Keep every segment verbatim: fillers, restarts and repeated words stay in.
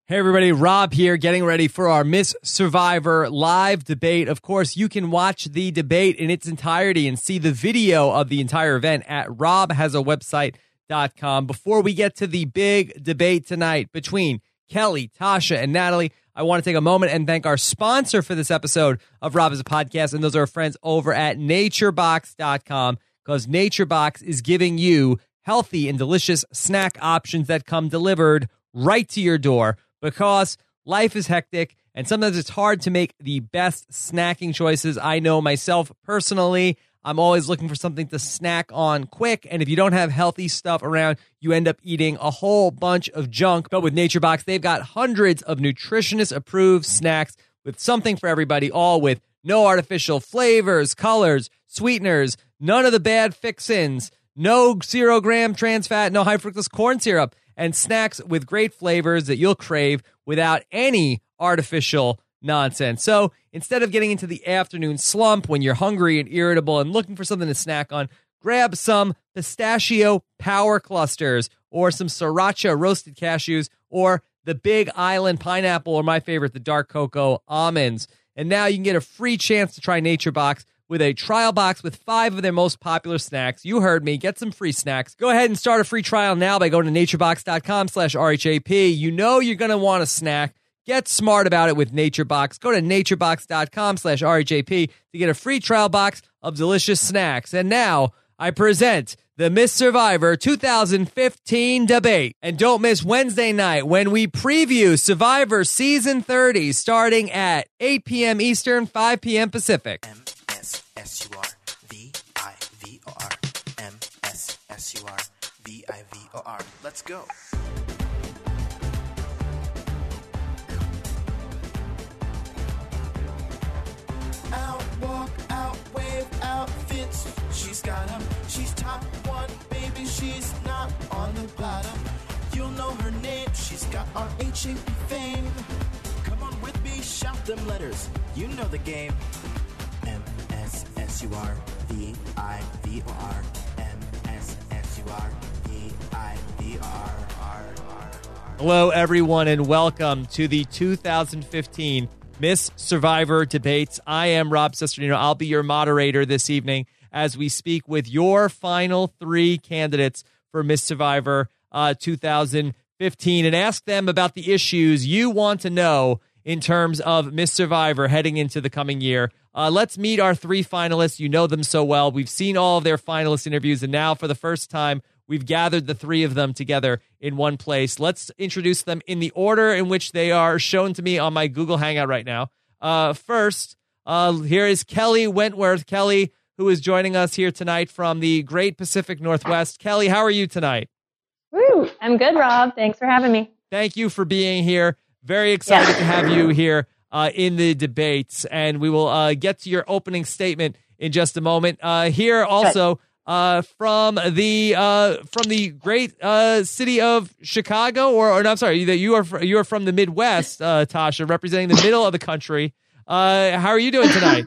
Hey everybody, Rob here, getting ready for our Miss Survivor live debate. Of course, you can watch the debate in its entirety and see the video of the entire event at rob has a website dot com. Before we get to the big debate tonight between Kelly, Tasha, and Natalie, I want to take a moment and thank our sponsor for this episode of Rob Has a Podcast, and those are our friends over at nature box dot com, because NatureBox is giving you healthy and delicious snack options that come delivered right to your door. Because life is hectic and sometimes it's hard to make the best snacking choices. I know myself personally, I'm always looking for something to snack on quick. And if you don't have healthy stuff around, you end up eating a whole bunch of junk. But with NatureBox, they've got hundreds of nutritionist approved snacks with something for everybody, all with no artificial flavors, colors, sweeteners, none of the bad fix-ins, no zero gram trans fat, no high fructose corn syrup, and snacks with great flavors that you'll crave without any artificial nonsense. So instead of getting into the afternoon slump when you're hungry and irritable and looking for something to snack on, grab some pistachio power clusters or some sriracha roasted cashews or the Big Island pineapple, or my favorite, the dark cocoa almonds. And now you can get a free chance to try NatureBox with a trial box with five of their most popular snacks. You heard me. Get some free snacks. Go ahead and start a free trial now by going to nature box dot com slash R H A P. You know you're going to want a snack. Get smart about it with NatureBox. Go to nature box dot com slash R H A P to get a free trial box of delicious snacks. And now I present the Miss Survivor two thousand fifteen debate. And don't miss Wednesday night when we preview Survivor Season thirty starting at eight p.m. Eastern, five p.m. Pacific. S U R V I V O R M S S U R V I V O R. Let's go. Out, walk, out, wave, outfits. She's got them. She's top one, baby. She's not on the bottom. You'll know her name. She's got R H A P fame. Come on with me, shout them letters. You know the game. M S S U R V I V O R M S S U R V I V O R. Hello, everyone, and welcome to the two thousand fifteen Miss Survivor debates. I am Rob Cesternino. I'll be your moderator this evening as we speak with your final three candidates for Miss Survivor uh, two thousand fifteen and ask them about the issues you want to know in terms of Miss Survivor heading into the coming year. Uh, let's meet our three finalists. You know them so well. We've seen all of their finalist interviews, and now for the first time, we've gathered the three of them together in one place. Let's introduce them in the order in which they are shown to me on my Google Hangout right now. Uh, first, uh, here is Kelly Wentworth. Kelly, who is joining us here tonight from the Great Pacific Northwest. Kelly, how are you tonight? Woo, I'm good, Rob. Thanks for having me. Thank you for being here. Very excited Yeah. to have you here uh, in the debates, and we will uh, get to your opening statement in just a moment. Uh, here also uh, from the uh, from the great uh, city of Chicago, or, or no, I'm sorry, that you are fr- you are from the Midwest, uh, Tasha, representing the middle of the country. Uh, how are you doing tonight?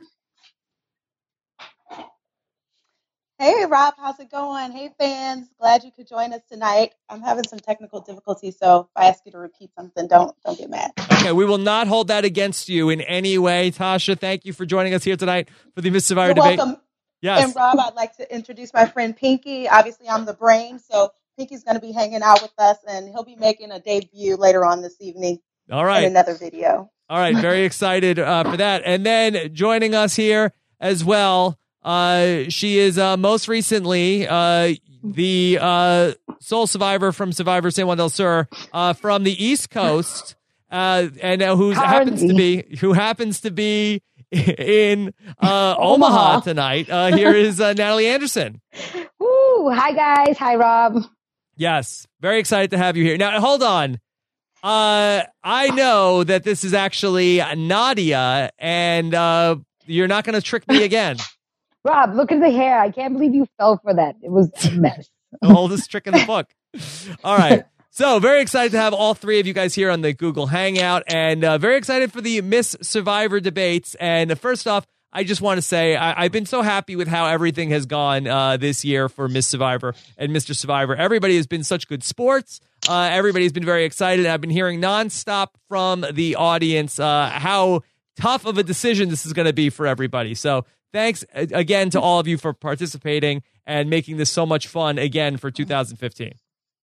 Hey, Rob, how's it going? Hey, fans. Glad you could join us tonight. I'm having some technical difficulties, so if I ask you to repeat something, don't don't get mad. Okay, we will not hold that against you in any way. Tasha, thank you for joining us here tonight for the Miss Survivor You're debate. welcome. Yes. And, Rob, I'd like to introduce my friend Pinky. Obviously, I'm the brain, so Pinky's going to be hanging out with us, and he'll be making a debut later on this evening All right. in another video. All right, very excited uh, for that. And then joining us here as well, uh, she is uh, most recently uh, the uh, sole survivor from Survivor San Juan del Sur uh, from the East Coast, uh, and uh, who happens to be who happens to be in uh, Omaha tonight. Uh, here is uh, Natalie Anderson. Woo, hi, guys. Hi, Rob. Yes, very excited to have you here. Now, hold on. Uh, I know that this is actually Nadia, and uh, you're not going to trick me again. Rob, look at the hair. I can't believe you fell for that. It was a mess. The oldest trick in the book. All right. So very excited to have all three of you guys here on the Google Hangout, and uh, very excited for the Miss Survivor debates. And first off, I just want to say I, I've been so happy with how everything has gone uh, this year for Miss Survivor and Mister Survivor. Everybody has been such good sports. Uh, everybody's been very excited. I've been hearing nonstop from the audience uh, how tough of a decision this is going to be for everybody. So thanks uh, again to all of you for participating and making this so much fun again for two thousand fifteen.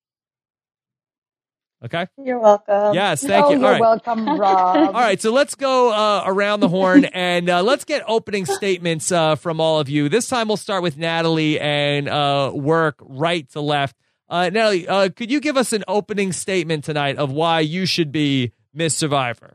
Okay? You're welcome. Yes, thank oh, you. You're All right. welcome, Rob. All right, so let's go uh, around the horn and uh, let's get opening statements uh, from all of you. This time we'll start with Natalie and uh, work right to left. Uh, Natalie, uh, could you give us an opening statement tonight of why you should be Miss Survivor?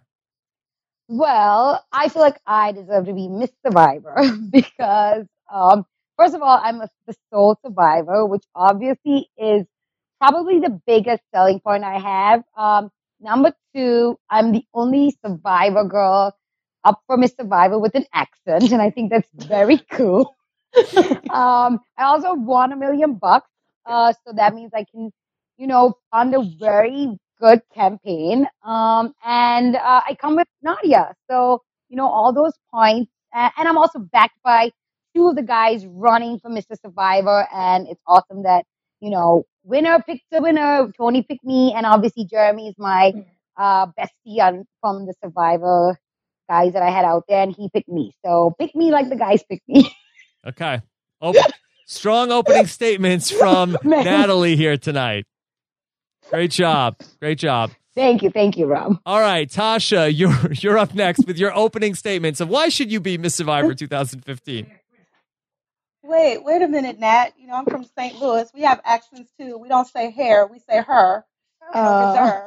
Well, I feel like I deserve to be Miss Survivor because, um, first of all, I'm a, the sole survivor, which obviously is probably the biggest selling point I have. Um, number two, I'm the only survivor girl up for Miss Survivor with an accent, and I think that's very cool. um, I also won a million bucks, uh, so that means I can, you know, fund a very good campaign. Um, and uh, I come with Nadia, so you know all those points, uh, and I'm also backed by two of the guys running for Mister Survivor, and it's awesome that you know. Winner picked the winner. Tony picked me, and obviously Jeremy is my uh, bestie on, from the Survivor guys that I had out there, and he picked me. So pick me like the guys picked me. Okay. Op- strong opening statements from Natalie here tonight. Great job. Great job. Thank you. Thank you, Rob. All right, Tasha, you're you're up next with your opening statements of why should you be Miss Survivor twenty fifteen? Wait, wait a minute, Nat. You know, I'm from Saint Louis. We have accents too. We don't say hair, we say her. You know, Uh, her.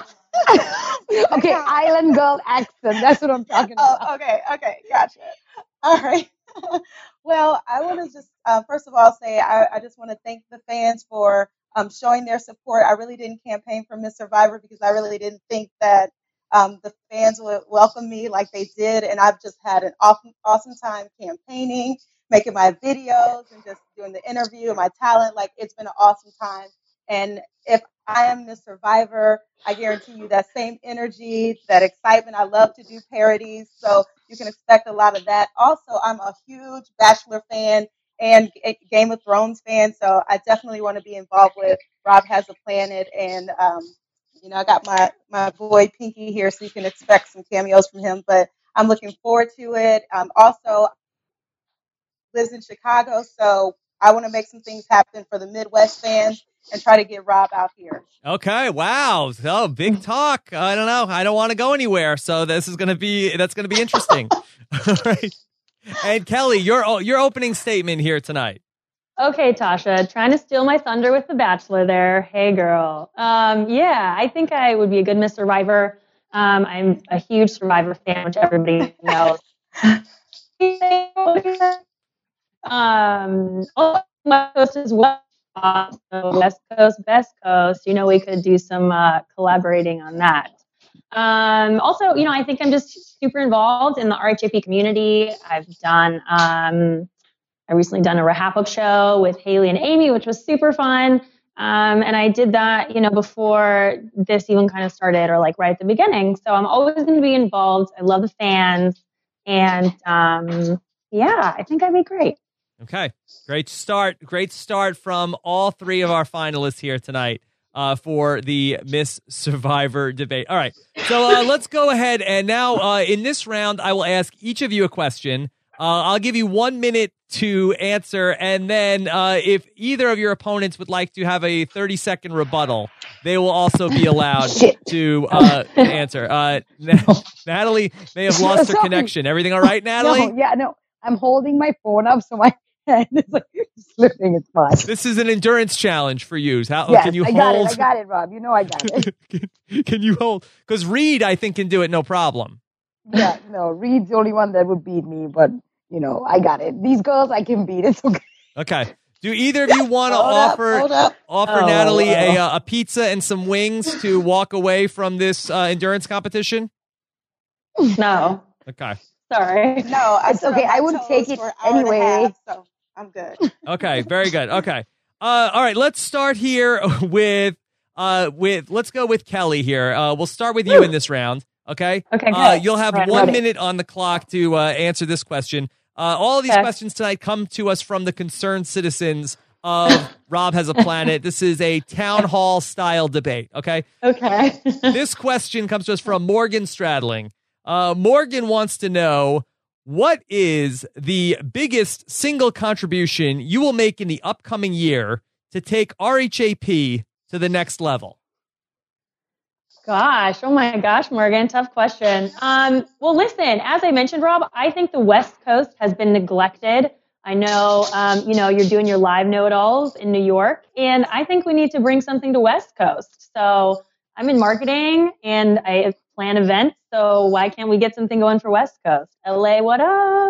So okay, island girl accent. That's what I'm talking about. Oh, okay, okay, gotcha. All right. Well, I want to just uh, first of all say I, I just want to thank the fans for um, showing their support. I really didn't campaign for Miss Survivor because I really didn't think that um, the fans would welcome me like they did, and I've just had an awesome, awesome time campaigning, making my videos, and just doing the interview and my talent. Like, it's been an awesome time. And if I am the Survivor, I guarantee you that same energy, that excitement. I love to do parodies, so you can expect a lot of that. Also, I'm a huge Bachelor fan and G- Game of Thrones fan, so I definitely want to be involved with Rob Has a Planet. And, um, you know, I got my, my boy Pinky here, so you can expect some cameos from him, but I'm looking forward to it. Um, also, lives in Chicago, so I want to make some things happen for the Midwest fans and try to get Rob out here. Okay, wow. So big talk. I don't know. I don't want to go anywhere. So this is going to be that's going to be interesting. All right. And Kelly, your your opening statement here tonight. Okay, Tasha, trying to steal my thunder with The Bachelor there. Hey, girl. Um, yeah, I think I would be a good Miss Survivor. Um, I'm a huge Survivor fan, which everybody knows. um, also, West Coast as well. Uh, so West Coast, Best Coast. You know, we could do some uh, collaborating on that. Um, also, you know, I think I'm just super involved in the R H A P community. I've done, um, I recently done a Rahapuk show with Haley and Amy, which was super fun. Um, and I did that, you know, before this even kind of started, or like right at the beginning. So I'm always going to be involved. I love the fans. And, um, yeah, I think I'd be great. Okay. Great start. Great start from all three of our finalists here tonight uh, for the Miss Survivor debate. All right. So uh, let's go ahead. And now uh, in this round, I will ask each of you a question. Uh, I'll give you one minute to answer. And then uh, if either of your opponents would like to have a thirty second rebuttal, they will also be allowed to uh, answer. Uh, Natalie may have lost her Sorry. connection. Everything all right, Natalie? No, yeah, no. I'm holding my phone up, so my hand is like slipping. It's fine. This is an endurance challenge for you. How Yes, can you I got hold? it. I got it, Rob. You know I got it. can, can you hold? Because Reed, I think, can do it no problem. Yeah, no. Reed's the only one that would beat me, but you know I got it. These girls I can beat. It's okay. Okay. Do either of you want to Hold up, offer hold up. offer Oh, Natalie wow. a uh, a pizza and some wings to walk away from this uh, endurance competition? No, Okay. sorry. No, I It's stood okay. on my I would toes take it for an hour and a anyway. half, so I'm good. Okay. Very good. Okay. Uh, all right. Let's start here with uh with let's go with Kelly here. Uh, we'll start with you in this round. Okay. Okay, Uh, good. you'll have Right, one ready. minute on the clock to uh, answer this question. Uh, all of these Okay. questions tonight come to us from the concerned citizens of Rob Has a Planet. This is a town hall style debate. Okay. Okay. This question comes to us from Morgan Stradling. Uh, Morgan wants to know, what is the biggest single contribution you will make in the upcoming year to take R H A P to the next level? Gosh, oh my gosh, Morgan, tough question. Um, well, listen, as I mentioned, Rob, I think the West Coast has been neglected. I know, um, you know, you're doing your live know-it-alls in New York, and I think we need to bring something to West Coast. So I'm in marketing, and I plan events, so why can't we get something going for West Coast? L A, what up?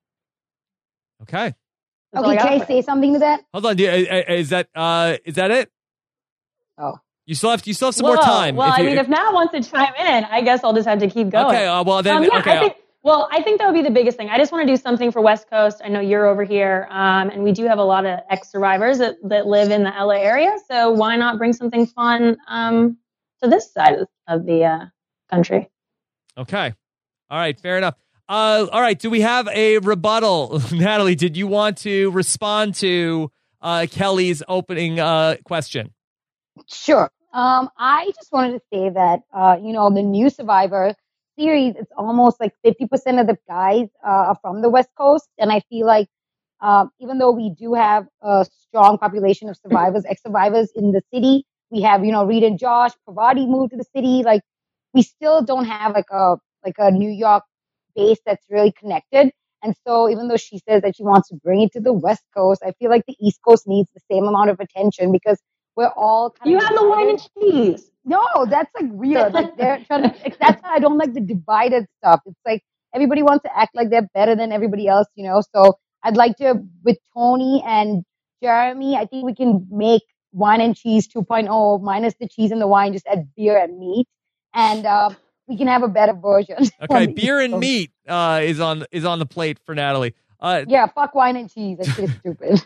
Okay. That's all I Okay, got can I for say something to that? Hold on. do you- Is that uh, is that it? Oh. You still have you still have some Whoa. more time. Well, if I you, mean, if Matt wants to chime in, I guess I'll just have to keep going. Okay. Uh, well then. Um, yeah, okay. I think, well, I think that would be the biggest thing. I just want to do something for West Coast. I know you're over here, um, and we do have a lot of ex-survivors that, that live in the L A area. So why not bring something fun um, to this side of, of the uh, country? Okay. All right. Fair enough. Uh, all right. Do we have a rebuttal, Natalie? Did you want to respond to uh, Kelly's opening uh, question? Sure. Um, I just wanted to say that, uh, you know, the new Survivor series, it's almost like fifty percent of the guys uh, are from the West Coast. And I feel like um, even though we do have a strong population of survivors, ex-survivors in the city, we have, you know, Reed and Josh, Pravati moved to the city. Like, we still don't have like a like a New York base that's really connected. And so even though she says that she wants to bring it to the West Coast, I feel like the East Coast needs the same amount of attention because we're all kind You of have the wine and cheese. No, that's like weird. Like they're trying to, that's why I don't like the divided stuff. It's like everybody wants to act like they're better than everybody else, you know? So I'd like to, with Tony and Jeremy, I think we can make wine and cheese two point oh minus the cheese and the wine, just add beer and meat. And uh, we can have a better version. Okay. Beer and meat uh, is on is on the plate for Natalie. Uh, Yeah, fuck wine and cheese. That shit is stupid.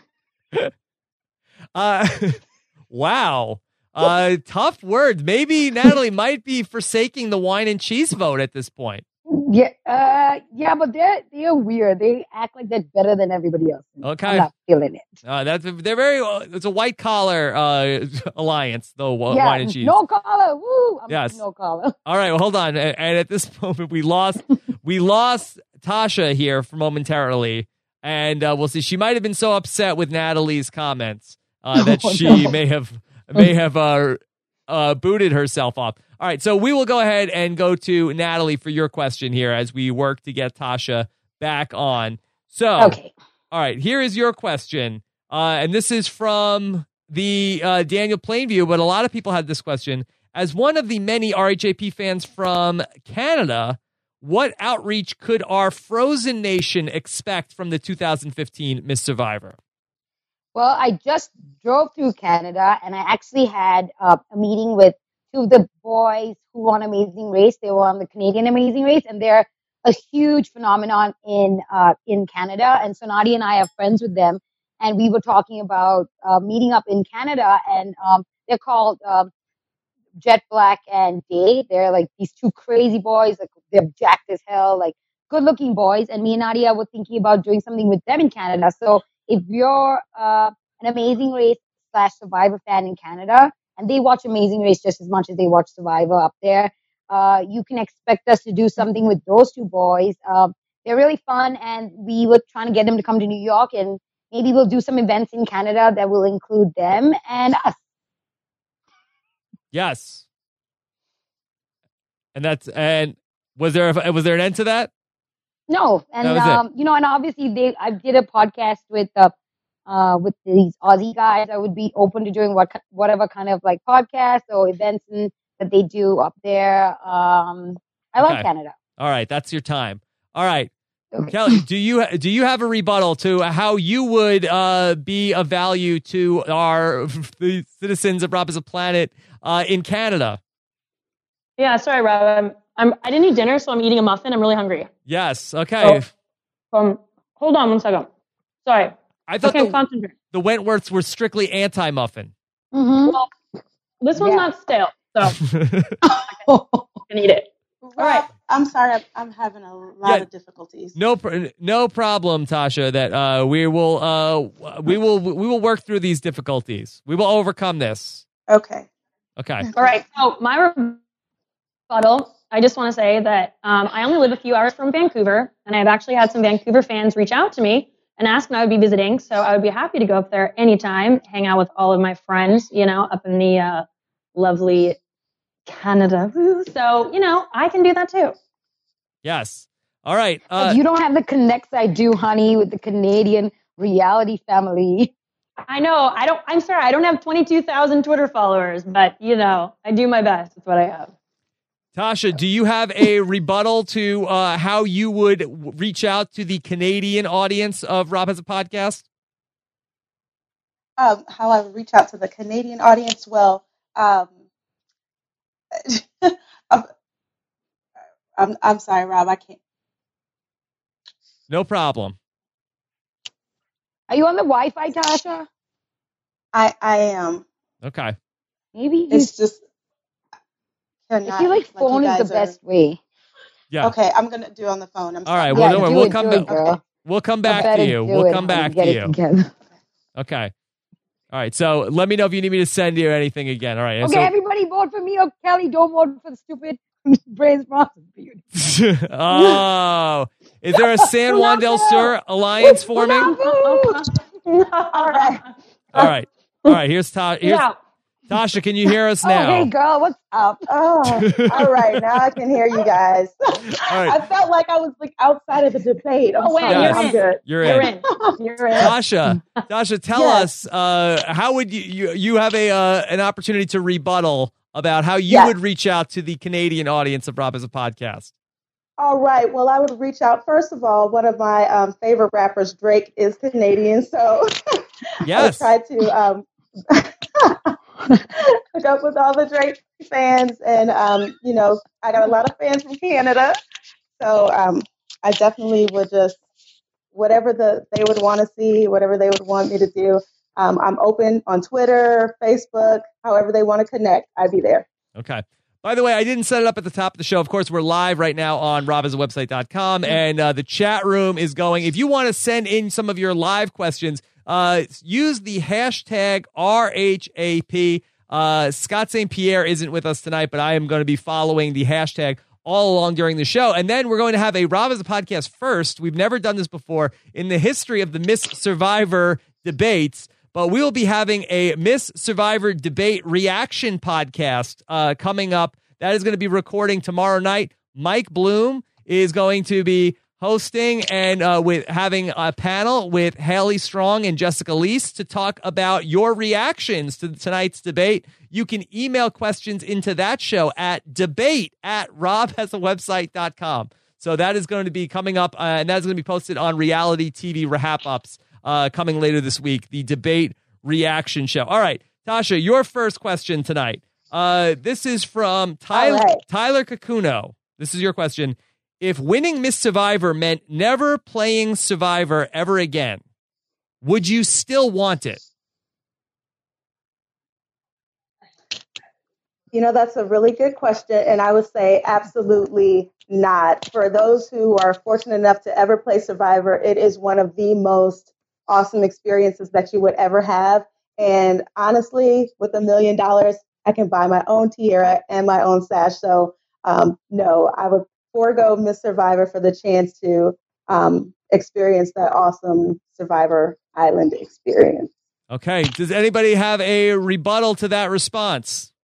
uh, wow. Uh, tough words. Maybe Natalie might be forsaking the wine and cheese vote at this point. Yeah, uh, yeah, but they're they're weird. They act like they're better than everybody else. Okay. I'm not feeling it. Uh, that's they're very. Uh, it's a white collar uh, alliance, though. w- Yeah, Wine and cheese. no collar. Woo! I'm Yes. no collar. All right. Well, hold on. And, and at this moment, we lost we lost Tasha here for momentarily, and uh, we'll see. She might have been so upset with Natalie's comments uh, that Oh, she no. may have may have uh, uh, booted herself off. All right, so we will go ahead and go to Natalie for your question here as we work to get Tasha back on. So, Okay. all right, here is your question, uh, and this is from the uh, Daniel Plainview, but a lot of people had this question. As one of the many R H A P fans from Canada, what outreach could our Frozen Nation expect from the two thousand fifteen Miss Survivor? Well, I just drove through Canada, and I actually had uh, a meeting with two of the boys who won Amazing Race. They were on the Canadian Amazing Race, and they're a huge phenomenon in uh, in Canada. And so Nadia and I are friends with them, and we were talking about uh, meeting up in Canada. And um, they're called um, Jet Black and Day. They're like these two crazy boys. Like they're jacked as hell, like good-looking boys. And me and Nadia were thinking about doing something with them in Canada. So if you're uh, an Amazing Race slash Survivor fan in Canada, and they watch Amazing Race just as much as they watch Survivor up there, uh, you can expect us to do something with those two boys. Um, they're really fun, and we were trying to get them to come to New York, and maybe we'll do some events in Canada that will include them and us. Yes. And that's and was there a, was there an end to that? No, and That was it. um, you know, and obviously they, I did a podcast with uh, uh, with these Aussie guys. I would be open to doing what whatever kind of like podcasts or events and, that they do up there. Um, I Okay. love Canada. All right, that's your time. All right. Okay. Kelly, do you do you have a rebuttal to how you would uh, be of value to our the citizens of Rob Has a Planet uh, in Canada? Yeah, sorry, Rob. I'm, I'm, I didn't eat dinner, so I'm eating a muffin. I'm really hungry. Yes. Okay. Oh. Um, hold on one second. Sorry. I thought Okay, the, concentrate. the Wentworths were strictly anti-muffin. Mm-hmm. Well, this one's Yeah. not stale, so I can eat it. All right. I'm sorry, I'm, I'm having a lot Yeah. of difficulties. No, pr- no problem, Tasha. That uh, we will, uh, we will, we will work through these difficulties. We will overcome this. Okay. Okay. All right. So my rebuttal, I just want to say that um, I only live a few hours from Vancouver, and I've actually had some Vancouver fans reach out to me and ask when I would be visiting. So I would be happy to go up there anytime, hang out with all of my friends, you know, up in the uh, lovely Canada. So, you know, I can do that too. Yes. All right. Uh, But you don't have the connects I do, honey, with the Canadian reality family. I know. I don't. I'm sorry. I don't have twenty-two thousand Twitter followers, but you know, I do my best with what I have. Tasha, do you have a rebuttal to uh, how you would w- reach out to the Canadian audience of Rob Has a Podcast? Um, how I would reach out to the Canadian audience? Well, um, I'm, I'm I'm sorry, Rob. I can't. No problem. Are you on the Wi-Fi, Tasha? I I am. Okay. Maybe you. It's just. I Cannot, feel like you phone is the guys are- best way. Yeah. Okay, I'm gonna do it on the phone. I'm All right. sorry. Well, Yeah, don't worry. do We'll it, come do back. it, girl. We'll come You back better to you. do We'll it, come honey. back Get to it you. together. Okay. All right. So let me know if you need me to send you anything again. All right. And Okay, everybody vote for me or Kelly. Don't vote for the stupid Brains Bronson beauty. So, oh, is there a San Juan del Sur alliance forming? All right. All right. All right. Here's Ta- here's Yeah. Tasha. Can you hear us Oh, now? hey, girl, what's up? Oh, all right. Now I can hear you guys. right. I felt like I was like outside of the debate. I'm Oh, wait, sorry. Yes. I'm you're good. You're You're in. in. You're in. Tasha, Tasha, tell Yes. us uh, how would you, you you have a uh, an opportunity to rebuttal about how you Yes. would reach out to the Canadian audience of Rob Has a Podcast. All right. Well, I would reach out. First of all, one of my um, favorite rappers, Drake, is Canadian, so Yes. I try to um, hook up with all the Drake fans, and um, you know, I got a lot of fans from Canada, so um, I definitely would just whatever the they would want to see, whatever they would want me to do. Um, I'm open on Twitter, Facebook, however they want to connect. I'd be there. Okay. By the way, I didn't set it up at the top of the show. Of course, we're live right now on rob has a website dot com, and uh, the chat room is going. If you want to send in some of your live questions, uh, use the hashtag R H A P. Uh, Scott Saint Pierre isn't with us tonight, but I am going to be following the hashtag all along during the show. And then we're going to have a Rob Has a Podcast first. We've never done this before in the history of the Miss Survivor debates. But we will be having a Miss Survivor debate reaction podcast uh, coming up. That is going to be recording tomorrow night. Mike Bloom is going to be hosting and uh, with having a panel with Haley Strong and Jessica Leese to talk about your reactions to tonight's debate. You can email questions into that show at debate at rob has a website dot com. So that is going to be coming up, uh, and that is going to be posted on Reality T V Wrap-Ups. Uh, coming later this week, the debate reaction show. All right, Tasha, your first question tonight. Uh, this is from Tyler, All right. Tyler Kakuno. This is your question. If winning Miss Survivor meant never playing Survivor ever again, would you still want it? You know, that's a really good question, and I would say absolutely not. For those who are fortunate enough to ever play Survivor, it is one of the most awesome experiences that you would ever have. And honestly, with a million dollars, I can buy my own tiara and my own sash. So um, no, I would forego Miss Survivor for the chance to um, experience that awesome Survivor Island experience. Okay. Does anybody have a rebuttal to that response?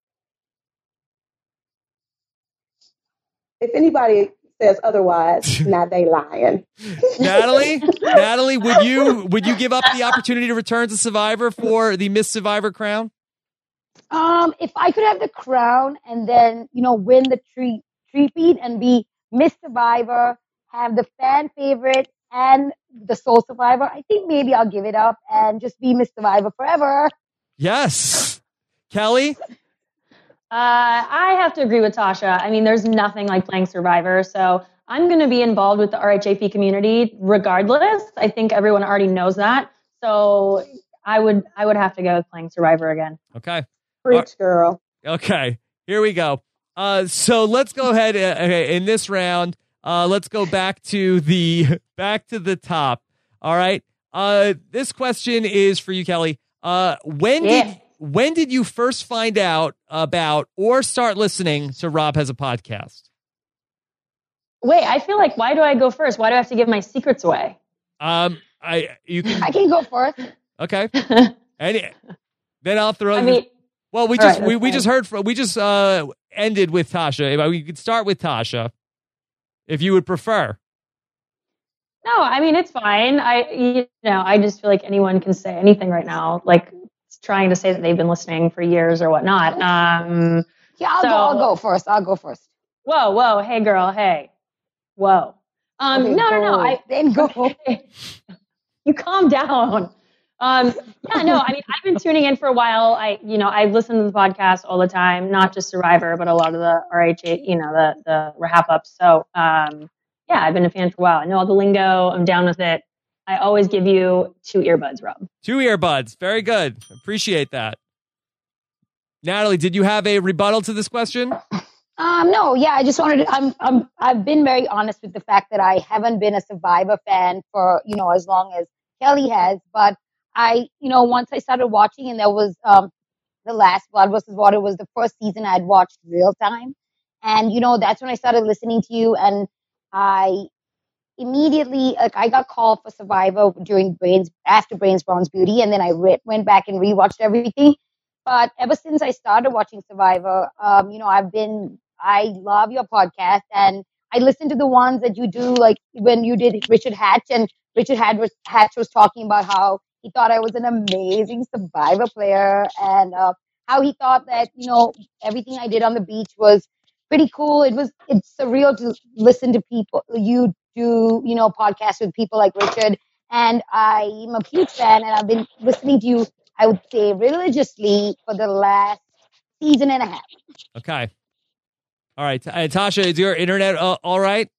If anybody says otherwise, now they lying. Natalie, Natalie, would you would you give up the opportunity to return to Survivor for the Miss Survivor crown? Um, if I could have the crown and then, you know, win the treat treat and be Miss Survivor, have the fan favorite and the Soul Survivor, I think maybe I'll give it up and just be Miss Survivor forever. Yes. Kelly? Uh, I have to agree with Tasha. I mean, there's nothing like playing Survivor. So I'm going to be involved with the R H A P community regardless. I think everyone already knows that. So I would I would have to go with playing Survivor again. Okay. Preach, girl. Okay. Here we go. Uh, so let's go ahead. Uh, okay, in this round, uh, let's go back to the back to the top. All right. Uh, this question is for you, Kelly. Uh, when Yeah. did when did you first find out about or start listening to Rob Has a Podcast? Wait, I feel like, why do I go first? Why do I have to give my secrets away? Um, I you can I can go first. okay. Any, then I'll throw. I mean, well, we all just right, we, that's we fine. just heard from we just uh ended with Tasha. If we could start with Tasha, if you would prefer. no, I mean, it's fine. I, you know, I just feel like anyone can say anything right now, like trying to say that they've been listening for years or whatnot. Um, Yeah, I'll So- go. I'll go first. I'll go first. whoa, whoa, hey girl, hey, whoa. Um, Okay, no, no, no. go. I, Then go. you calm down. Um, yeah, no, I mean, I've been tuning in for a while. I, you know, I've listened to the podcast all the time, not just Survivor, but a lot of the R H A, you know, the, the wrap ups. So, um, yeah, I've been a fan for a while. I know all the lingo. I'm down with it. I always give you two earbuds, Rob. Two earbuds. Very good. Appreciate that. Natalie, did you have a rebuttal to this question? Um, no, yeah, I just wanted to, I'm, I'm, I've been very honest with the fact that I haven't been a Survivor fan for, you know, as long as Kelly has, but I, you know, once I started watching and there was, um, the last Blood versus Water was the first season I'd watched real time. And, you know, that's when I started listening to you and I immediately, like, I got called for Survivor during Brains, after Brains, Bronze Beauty. And then I re- went back and rewatched everything. But ever since I started watching Survivor, um, you know, I've been, I love your podcast and I listen to the ones that you do, like when you did Richard Hatch, and Richard Hatch, Hatch was talking about how he thought I was an amazing Survivor player and uh, how he thought that, you know, everything I did on the beach was pretty cool. It was, it's surreal to listen to people, you do, you know, podcasts with people like Richard. And I'm a huge fan and I've been listening to you, I would say, religiously for the last season and a half. Okay. All right. Uh, Tasha, is your internet uh, all right?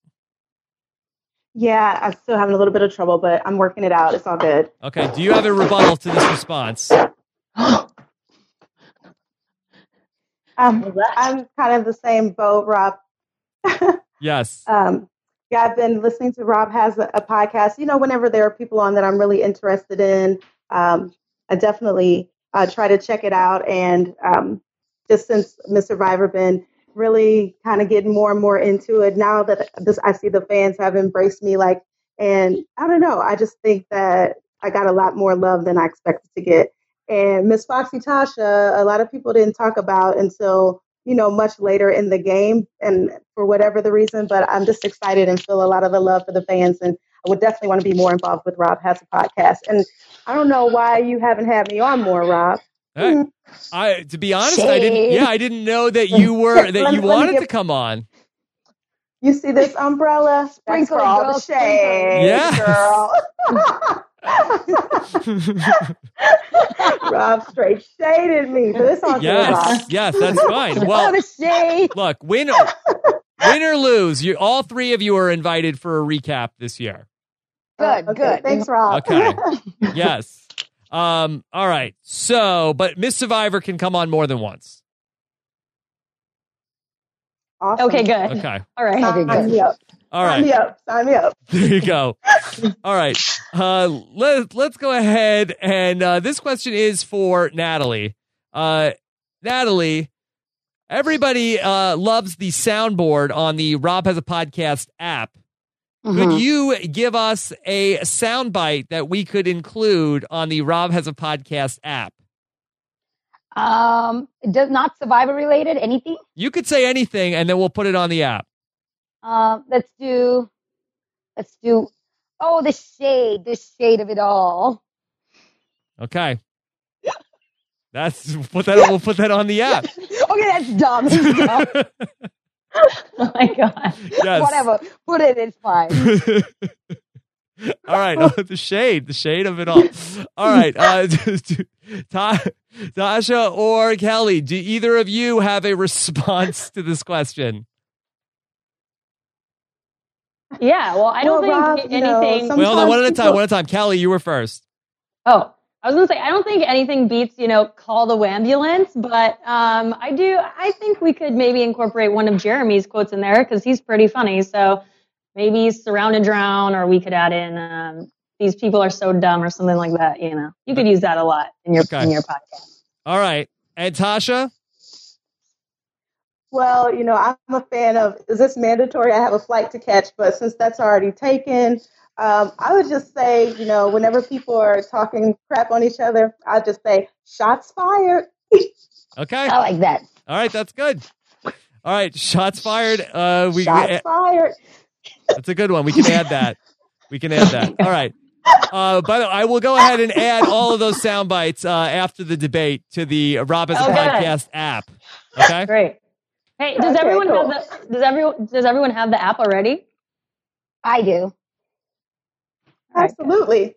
Yeah, I'm still having a little bit of trouble, but I'm working it out. It's all good. Okay. Do you have a rebuttal to this response? Um, I'm kind of the same boat, Rob. Yes. Um, yeah, I've been listening to Rob Has a, a Podcast. You know, whenever there are people on that I'm really interested in, um, I definitely uh, try to check it out. And um, just since Miss Survivor been really kind of getting more and more into it now that this, I see the fans have embraced me, like, and I don't know, I just think that I got a lot more love than I expected to get. And Miss Foxy Tasha, a lot of people didn't talk about until, you know, much later in the game and for whatever the reason, but I'm just excited and feel a lot of the love for the fans. And I would definitely want to be more involved with Rob Has a Podcast. And I don't know why you haven't had me on more, Rob. Hey, I, to be honest, I didn't. Yeah, I didn't know that you were that Let me- you let me wanted give- to come on. You see this umbrella? That's Sprinkle, for all girl, the shade, Yes. girl. Rob straight shaded me, but it's all good, Rob. Yes, yes, that's fine. Well, Oh, the shade. look, win or, win or lose, you all three of you are invited for a recap this year. Good, Okay, good. Thanks, Rob. Okay. Yes. Um. All right. So, but Miss Survivor can come on more than once. Awesome. Okay, good. Okay. All right. Okay, Sign good. me up. All Sign me right. up. Sign me up. There you go. All right. Uh. Let Let's go ahead and uh, this question is for Natalie. Uh, Natalie. Everybody uh loves the soundboard on the Rob Has a Podcast app. Mhm. Could you give us a soundbite that we could include on the Rob Has a Podcast app? Um, it does not Survivor related, anything? You could say anything, and then we'll put it on the app. Um, let's do, let's do, oh, the shade, the shade of it all. Okay. That's put that. We'll put that on the app. Okay, that's dumb. That's dumb. Oh my God. Yes. Whatever. Put it, it's fine. All right. Oh, the shade, the shade of it all. All right. Uh, Ta- Tasha or Kelly, do either of you have a response to this question? Yeah. Well, I don't Well, Rob, think you know, anything. some- Well, then one at a time. people- One at a time. Kelly, you were first. Oh, I was gonna say I don't think anything beats, you know, call the ambulance, but um, I do. I think we could maybe incorporate one of Jeremy's quotes in there because he's pretty funny. So maybe surround and drown, or we could add in um, these people are so dumb or something like that. You know, you could use that a lot in your Okay. in your podcast. All right. And Tasha? Well, you know, I'm a fan of, is this mandatory? I have a flight to catch, but since that's already taken, um, I would just say, you know, whenever people are talking crap on each other, I just say, shots fired. Okay. I like that. All right. That's good. All right. Shots fired. Uh, we, Shots we- fired. That's a good one. We can add that. We can add that. All right. Uh, by the way, I will go ahead and add all of those sound bites uh, after the debate to the Rob Has a Okay. Podcast app. Okay. Great. Hey, does Okay, everyone cool. have the does everyone does everyone have the app already? I do. Absolutely.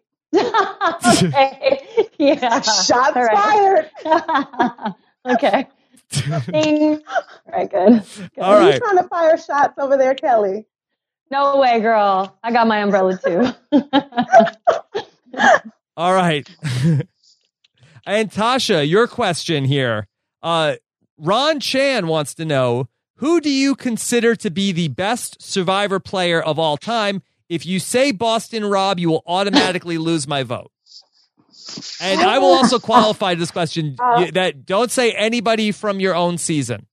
Okay. Yeah. Shots All right. fired. Okay. Ding. All right, good. good. All Are you right. trying to fire shots over there, Kelly? No way, girl. I got my umbrella too. All right. And Tasha, your question here. Uh, Ron Chan wants to know, who do you consider to be the best Survivor player of all time? If you say Boston Rob, you will automatically lose my vote. And I will also qualify this question Uh, you- that don't say anybody from your own season.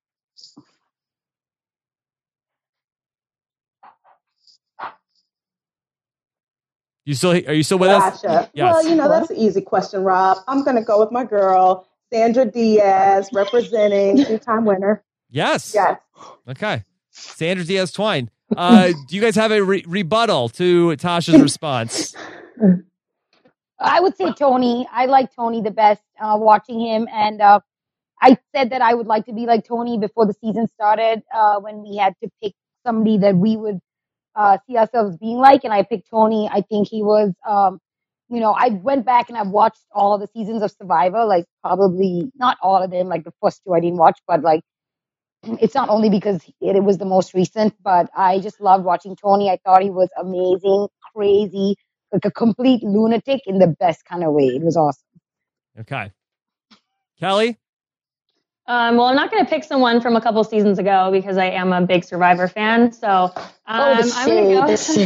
You still are you still with us? Gotcha. Yes. Well, you know, that's an easy question, Rob. I'm going to go with my girl, Sandra Diaz, representing two-time winner. Yes. Yes. Okay. Sandra Diaz Twine. Uh, do you guys have a re- rebuttal to Tasha's response? I would say Tony. I like Tony the best, uh, watching him. And uh, I said that I would like to be like Tony before the season started, uh, when we had to pick somebody that we would uh, see ourselves being like. And I picked Tony. I think he was, um, you know, I went back and I've watched all the seasons of Survivor, like probably not all of them, like the first two I didn't watch, but like, it's not only because it, it was the most recent, but I just loved watching Tony. I thought he was amazing, crazy, like a complete lunatic in the best kind of way. It was awesome. Okay. Kelly? Um, well, I'm not going to pick someone from a couple seasons ago because I am a big Survivor fan. So um, Oh, the I'm going to shade, go. the shade.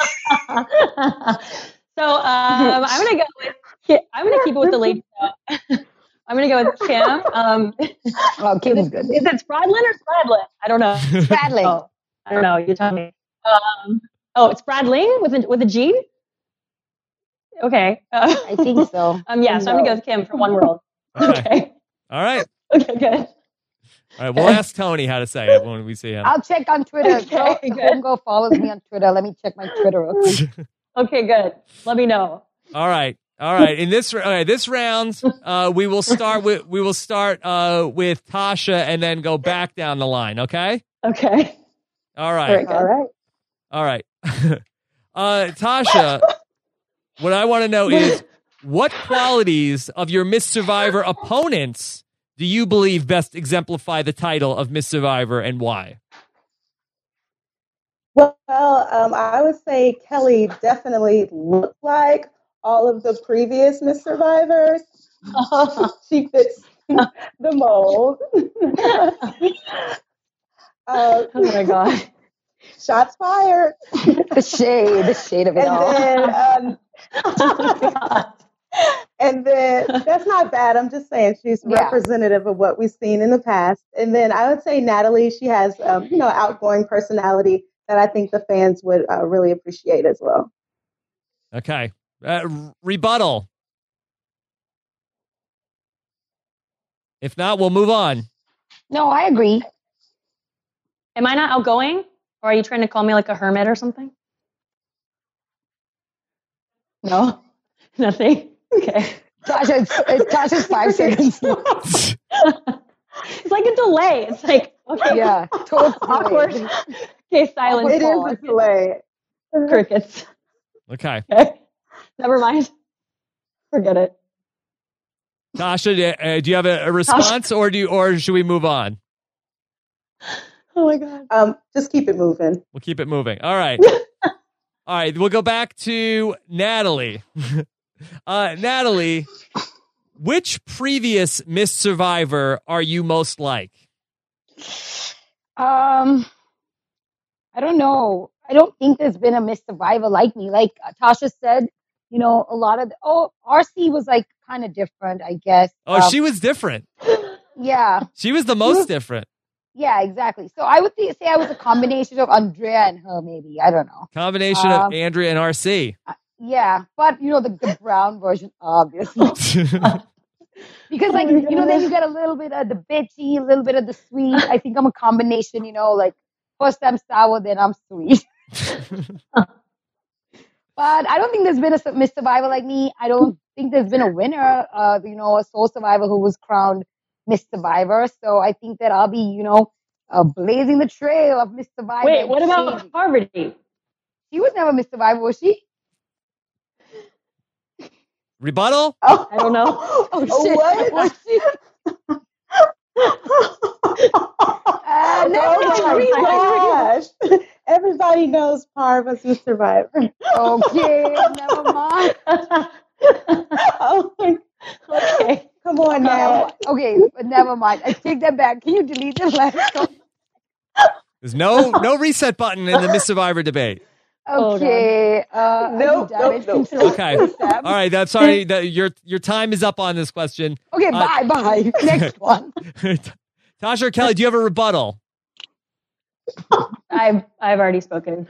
so um, I'm going to go with. I'm going to keep it with the lady. I'm going to go with Kim. Um, Oh, Kim's good. is it Spradlin or Spradlin? I don't know. Bradley. Oh, I don't know. You tell me. Um, oh, it's Spradling with a with a G. Okay. Uh, I think so. um, yeah. So I'm going to go with Kim for One World. Okay. Okay. All right. Okay. Good. All right. We'll ask Tony how to say it when we see him. I'll check on Twitter. Okay, Girl, good. Homegirl follows me on Twitter. Let me check my Twitter real quick. Okay. Good. Let me know. All right. All right. In this okay, this round, uh, we will start with we will start uh, with Tasha and then go back down the line. Okay. Okay. All right. Very good. All right. All right. uh, Tasha, what I want to know is what qualities of your Miss Survivor opponents do you believe best exemplify the title of Miss Survivor and why? Well, um, I would say Kelly definitely looked like all of the previous Miss Survivors. She fits the mold. uh, Oh my god. shots fired. The shade, the shade of it And all. then, um, Oh my god. and then that's not bad. I'm just saying she's Yeah. representative of what we've seen in the past. And then I would say Natalie, she has, um, you know, outgoing personality that I think the fans would uh, really appreciate as well. Okay. Uh, r- rebuttal. If not, we'll move on. No, I agree. Am I not outgoing? Or are you trying to call me like a hermit or something? No? Nothing? Okay. Tasha, it's, it's Tasha's five seconds. It's like a delay. It's like, okay. Yeah, totally. Awkward. Okay, silence. It is pause. a delay. Crickets. Okay. Okay. Never mind. Forget it. Tasha, do- uh, do you have a, a response or do you, or should we move on? Oh my god. Um, just keep it moving. We'll keep it moving. All right. All right. We'll go back to Natalie. Uh, Natalie, which previous Miss Survivor are you most like? Um, I don't know. I don't think there's been a Miss Survivor like me. Like uh, Tasha said, you know, a lot of the, oh, R C was like kind of different, I guess. Oh, Um, she was different. yeah, She was the most was- different. yeah, exactly. So I would th- say I was a combination of Andrea and her, maybe. I don't know. Combination Um, of Andrea and R C. Yeah, but you know the, the brown version, obviously, because like Oh my you know then God. you get a little bit of the bitchy, a little bit of the sweet. I think I'm a combination. You know, like first I'm sour, then I'm sweet. But I don't think there's been a Miss Survivor like me. I don't think there's been a winner. Uh, you know, a Soul Survivor who was crowned Miss Survivor. So I think that I'll be, you know, uh, blazing the trail of Miss Survivor. Wait, and what about changing. Parvati? She was never Miss Survivor, was she? Rebuttal? Oh, I don't know. Oh shit! What? Was she? Uh, no, oh my gosh. Everybody knows Parv as the survivor. Okay, never mind. Oh, my- Okay. come on now. Okay, but never mind. I take that back. Can you delete the last one? There's no no reset button in the Miss Survivor debate. Hold Okay. Uh, Nope, damage nope, nope. control. Okay. Sam. All right, that's sorry. That your your time is up on this question. Okay, Uh, bye, bye. Next one. Tasha or Kelly, do you have a rebuttal? I've I've already spoken.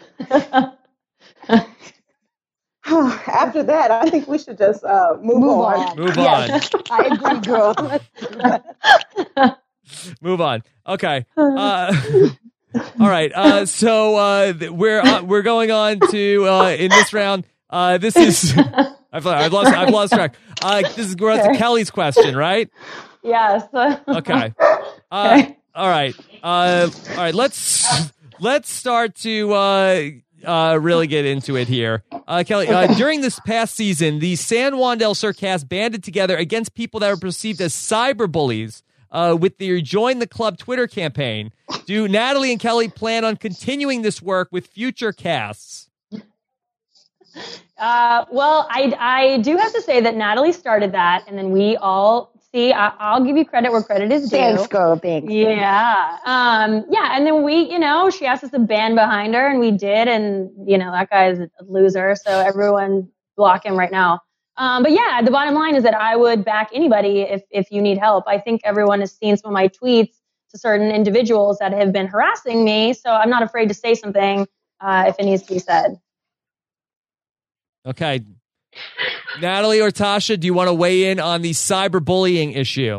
After that, I think we should just uh, move, Move on. on. Move Yes, I agree, girl. Let's do that. Move on. Okay. Uh, all right. Uh, so uh, th- we're uh, we're going on to uh, in this round. Uh, this is I've, I've lost I've lost track. Uh, this is we're on to Okay. Kelly's question, right? Yes. Okay. Uh, all right. Uh, all right. Let's let's start to uh, uh, really get into it here. Uh, Kelly, uh, during this past season, the San Juan del Sur cast banded together against people that were perceived as cyberbullies uh, with the Join the Club Twitter campaign. Do Natalie and Kelly plan on continuing this work with future casts? Uh, well, I, I do have to say that Natalie started that, and then we all see. I, I'll give you credit where credit is due. Thanks, girl. Thanks. Yeah. Um, yeah. And then we, you know, she asked us to band behind her, and we did. And, you know, that guy is a loser. So everyone block him right now. Um, but yeah, the bottom line is that I would back anybody if, if you need help. I think everyone has seen some of my tweets to certain individuals that have been harassing me. So I'm not afraid to say something uh, if it needs to be said. Okay. Natalie or Tasha, do you want to weigh in on the cyberbullying issue?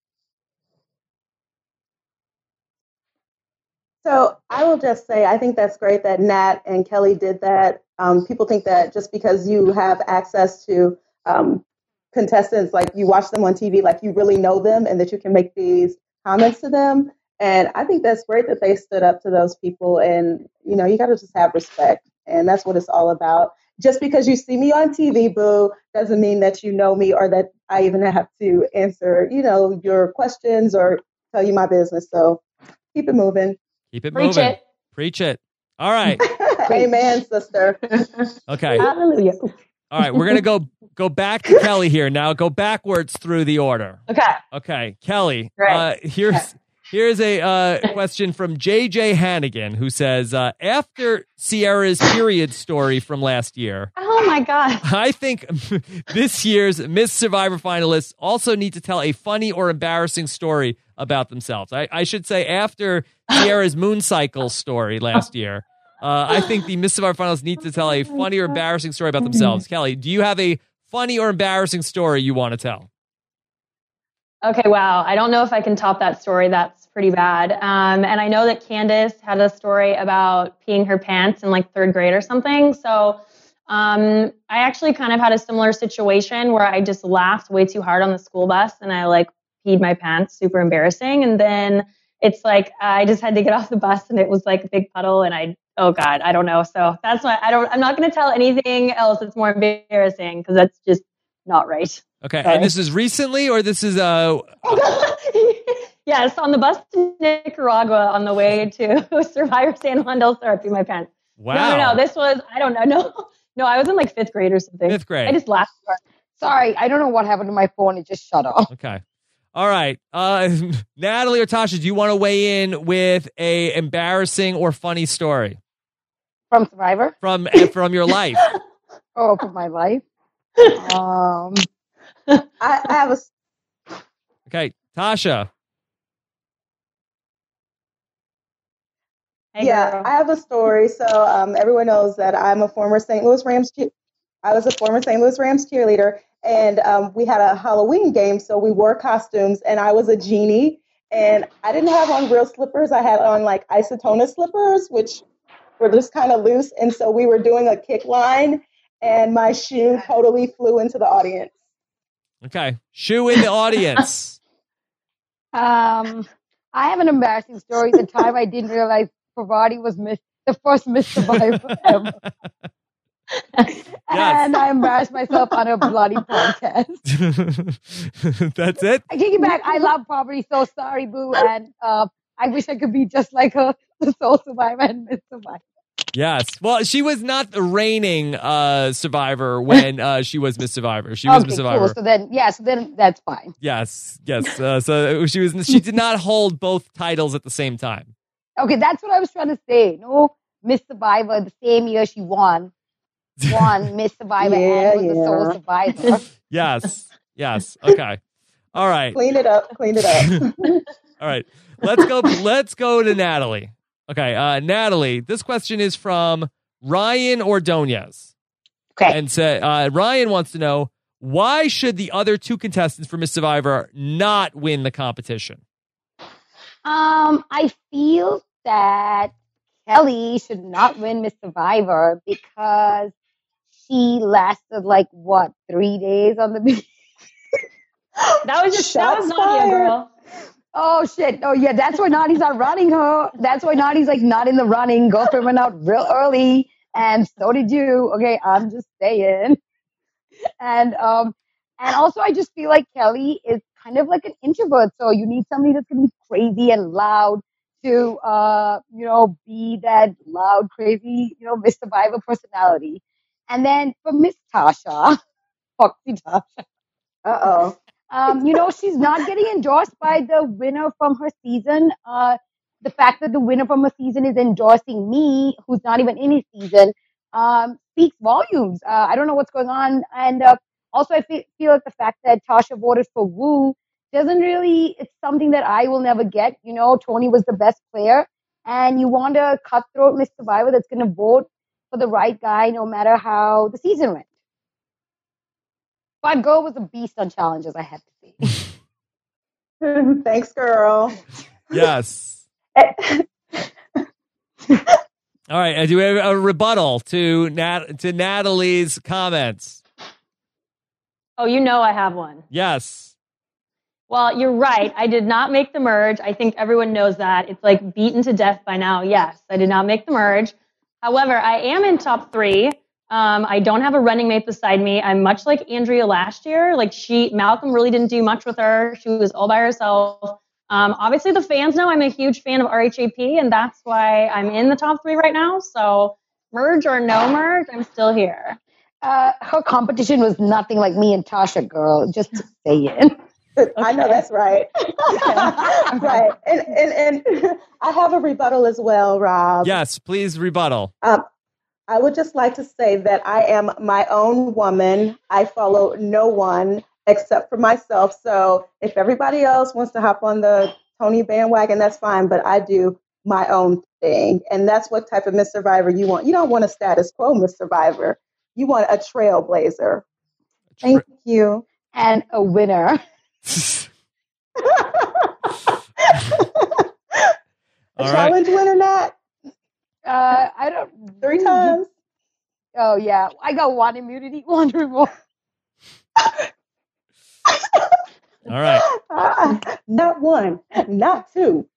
So I will just say, I think that's great that Nat and Kelly did that. Um, people think that just because you have access to um, contestants, like you watch them on T V, like you really know them and that you can make these comments to them. And I think that's great that they stood up to those people. And, you know, you got to just have respect. And that's what it's all about. Just because you see me on T V, boo, doesn't mean that you know me or that I even have to answer, you know, your questions or tell you my business. So keep it moving. Keep it Preach moving. it. Preach it. All right. Amen, sister. Okay. Hallelujah. All right. We're going to go go back to Kelly here now. Go backwards through the order. Okay. Okay. Kelly, Right. uh, here's here's a uh, question from J J Hannigan who says, uh, after Sierra's period story from last year, Oh my God. I think this year's Miss Survivor finalists also need to tell a funny or embarrassing story about themselves. I, I should say after Sierra's moon cycle story last year, uh, I think the Miss Survivor finalists need to tell a funny or embarrassing story about themselves. Kelly, do you have a funny or embarrassing story you want to tell? Okay, wow. I don't know if I can top that story. That's pretty bad. Um, and I know that Candace had a story about peeing her pants in like third grade or something. So um, I actually kind of had a similar situation where I just laughed way too hard on the school bus and I like peed my pants, super embarrassing. And then it's like I just had to get off the bus and it was like a big puddle and I, oh God, I don't know. So that's why I don't, I'm not going to tell anything else that's more embarrassing because that's just not right. Okay, Sorry. and this is recently or this is uh Yes, on the bus to Nicaragua on the way to Survivor San Juan del Sur, I peed my pants. wow. No, no, no. This was, I don't know. No, No, I was in like fifth grade or something. Fifth grade. I just laughed. Sorry, I don't know what happened to my phone. It just shut off. Okay. All right. Uh, Natalie or Tasha, do you want to weigh in with a embarrassing or funny story From Survivor? from eh, from your life? Oh, from my life? Um, I, I have a Okay, Tasha. Hey, yeah, girl. I have a story. So um, everyone knows that I'm a former Saint Louis Rams. Che- I was a former Saint Louis Rams cheerleader, and um, we had a Halloween game, so we wore costumes, and I was a genie, and I didn't have on real slippers. I had on like isotona slippers, which were just kind of loose, and so we were doing a kick line, and my shoe totally flew into the audience. Okay, shoe in the audience. um, I have an embarrassing story. The time I didn't realize Parvati was Miss, the first Miss Survivor ever. And I embarrassed myself on a bloody podcast. That's it? I take it back. I love Parvati. So sorry, Boo. And uh, I wish I could be just like her, the Soul Survivor and Miss Survivor. Yes. Well, she was not the reigning uh, survivor when uh, she was Miss Survivor. She was Okay, Miss Survivor. cool. So then, yeah, so then that's fine. Yes. Yes. Uh, so she was. She did not hold both titles at the same time. Okay, that's what I was trying to say. No, Miss Survivor, the same year she won, won Miss Survivor Yeah, and was the Soul yeah. Survivor. Yes. Yes. Okay. All right. Clean it up, clean it up. All right. Let's go. Let's go to Natalie. Okay, uh, Natalie. This question is from Ryan Ordonez, Okay. and say uh, Ryan wants to know, why should the other two contestants for Miss Survivor not win the competition? Um, I feel that Kelly should not win Miss Survivor because she lasted like what three days on the beach. That was just that Shots was Nadia, fired. girl. Oh shit! Oh yeah, that's why Nadi's not running her. That's why Nadi's like not in the running. Girlfriend went out real early, and so did you. Okay, I'm just saying. And um, and also I just feel like Kelly is kind of like an introvert, so you need somebody that's gonna be crazy and loud to uh, you know, be that loud, crazy, you know, Miss Survivor personality. And then for Miss Tasha, Foxy Tasha. Uh oh. Um, you know, she's not getting endorsed by the winner from her season. Uh, the fact that the winner from her season is endorsing me, who's not even in his season, um, speaks volumes. Uh, I don't know what's going on. And uh, also, I feel, feel like the fact that Tasha voted for Wu doesn't really, it's something that I will never get. You know, Tony was the best player. And you want a cutthroat Miss Survivor that's going to vote for the right guy no matter how the season went. But Girl was a beast on challenges, I have to say. Thanks, girl. Yes. All right. I do have a rebuttal to Nat to Natalie's comments. Oh, you know I have one. Yes. Well, you're right. I did not make the merge. I think everyone knows that. It's like beaten to death by now. Yes, I did not make the merge. However, I am in top three. Um, I don't have a running mate beside me. I'm much like Andrea last year. Like she, Malcolm really didn't do much with her. She was all by herself. Um, obviously, the fans know I'm a huge fan of R H A P, and that's why I'm in the top three right now. So merge or no merge, I'm still here. Uh, her competition was nothing like me and Tasha, girl. Just to say it. I know that's right. Yeah, right. And, and and I have a rebuttal as well, Rob. Yes. Please rebuttal. Um, I would just like to say that I am my own woman. I follow no one except for myself. So if everybody else wants to hop on the Tony bandwagon, that's fine. But I do my own thing. And that's what type of Miss Survivor you want. You don't want a status quo Miss Survivor. You want a trailblazer. Thank you. And a winner. A All challenge winner, not Uh, I don't. three times. Oh yeah, I got one immunity, one reward. All right. Uh, not one, not two.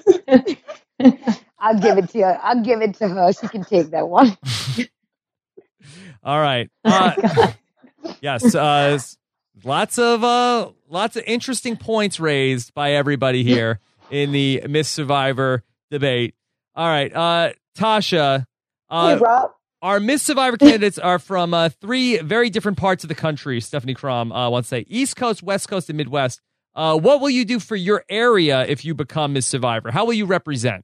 I'll give it to her. I'll give it to her. She can take that one. All right. Uh, yes. Uh, lots of uh, lots of interesting points raised by everybody here in the Miss Survivor debate. All right, uh, Tasha. Uh, Hey, Rob. Our Miss Survivor candidates are from uh, three very different parts of the country. Stephanie Crom uh, wants to say East Coast, West Coast, and Midwest. Uh, what will you do for your area if you become Miss Survivor? How will you represent?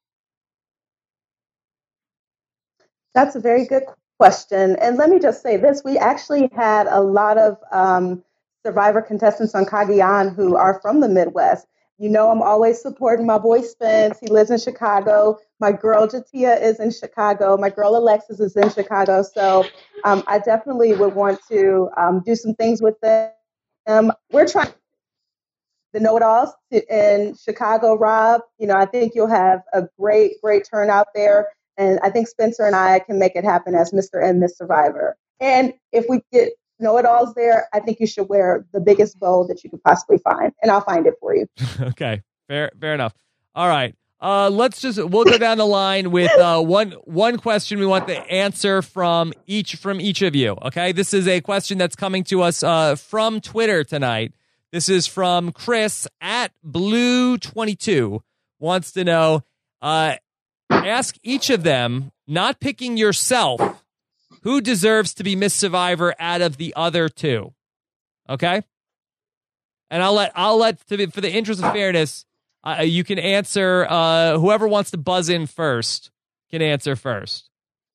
That's a very good question. And let me just say this. We actually had a lot of um, Survivor contestants on Cagayan who are from the Midwest. You know, I'm always supporting my boy Spence. He lives in Chicago. My girl Jatia is in Chicago. My girl Alexis is in Chicago. So um, I definitely would want to um, do some things with them. We're trying the know-it-alls in Chicago, Rob. You know, I think you'll have a great, great turnout there. And I think Spencer and I can make it happen as Mister and Miss Survivor. And if we get know-it-alls there, I think you should wear the biggest bow that you could possibly find. And I'll find it for you. Okay, fair fair enough. All right. Uh, let's just, we'll go down the line with uh, one one question we want the answer from each from each of you. Okay, this is a question that's coming to us uh, from Twitter tonight. This is from Chris at Blue twenty-two. Wants to know, uh, ask each of them, not picking yourself, who deserves to be Miss Survivor out of the other two. Okay? And I'll let, I'll let to be, for the interest of fairness, uh, you can answer, uh, whoever wants to buzz in first can answer first.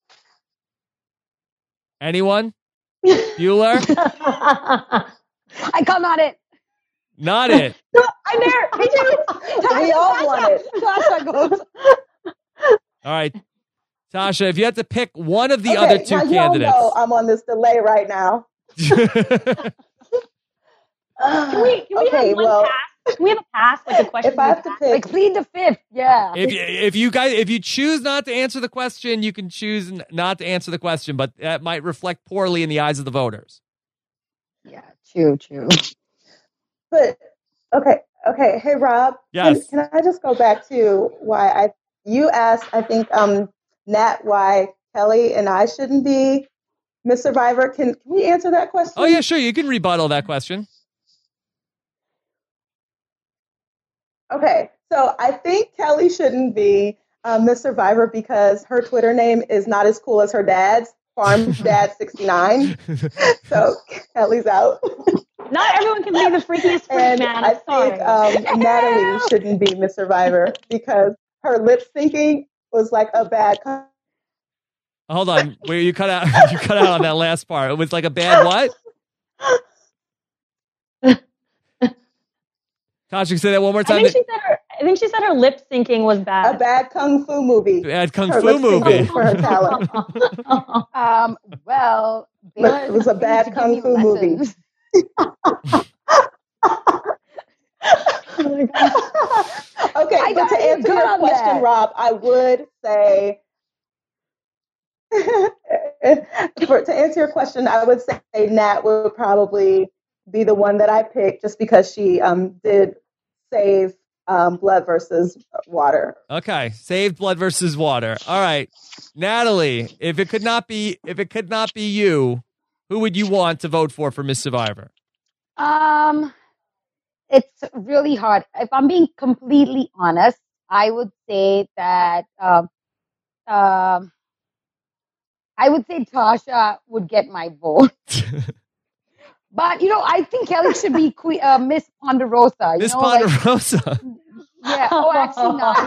Anyone? Bueller? I come on it. Not it. No, I'm there. Me too. Tasha, We all Tasha, want it. Tasha goes. All right. Tasha, if you had to pick one of the Okay, other two now candidates. y'all know I'm on this delay right now. Can we, can we Okay, have one well- pass? Can we have a pass, like a question? If I have to pick, Like plead the fifth. Yeah. If you, if you guys if you choose not to answer the question, you can choose n- not to answer the question, but that might reflect poorly in the eyes of the voters. Yeah. True. True. but okay, okay. Hey, Rob. Yes. Can, can I just go back to why I you asked? I think um, Nat why Kelly and I shouldn't be Miss Survivor. Can can we answer that question? Oh yeah, sure. You can rebuttal that question. Okay, so I think Kelly shouldn't be um, Miss Survivor because her Twitter name is not as cool as her dad's, Farm Dad sixty-nine. So Kelly's out. Not everyone can be the freakiest freak, And man. I I'm sorry. think um, Natalie shouldn't be Miss Survivor because her lip syncing was like a bad. Con- Hold on, where you cut out you cut out on that last part. It was like a bad what? Tasha, can you say that one more I time? think she said her. I think she said her lip syncing was a bad. bad kung fu movie. Bad kung Her fu lip syncing movie. for her talent. Um. Well, But it was a bad kung fu movie. Okay, I but got to you answer good your on question, that. Rob, I would say for to answer your question, I would say Nat would probably be the one that I picked just because she um, did save um, blood versus water. Okay, saved blood versus water. All right, Natalie, if it could not be if it could not be you, who would you want to vote for for Miss Survivor? Um, it's really hard. If I'm being completely honest, I would say that um, um, I would say Tasha would get my vote. But you know, I think Kelly should be que- uh, Miss Ponderosa. You Miss know, like, Ponderosa. yeah. Oh, actually, not.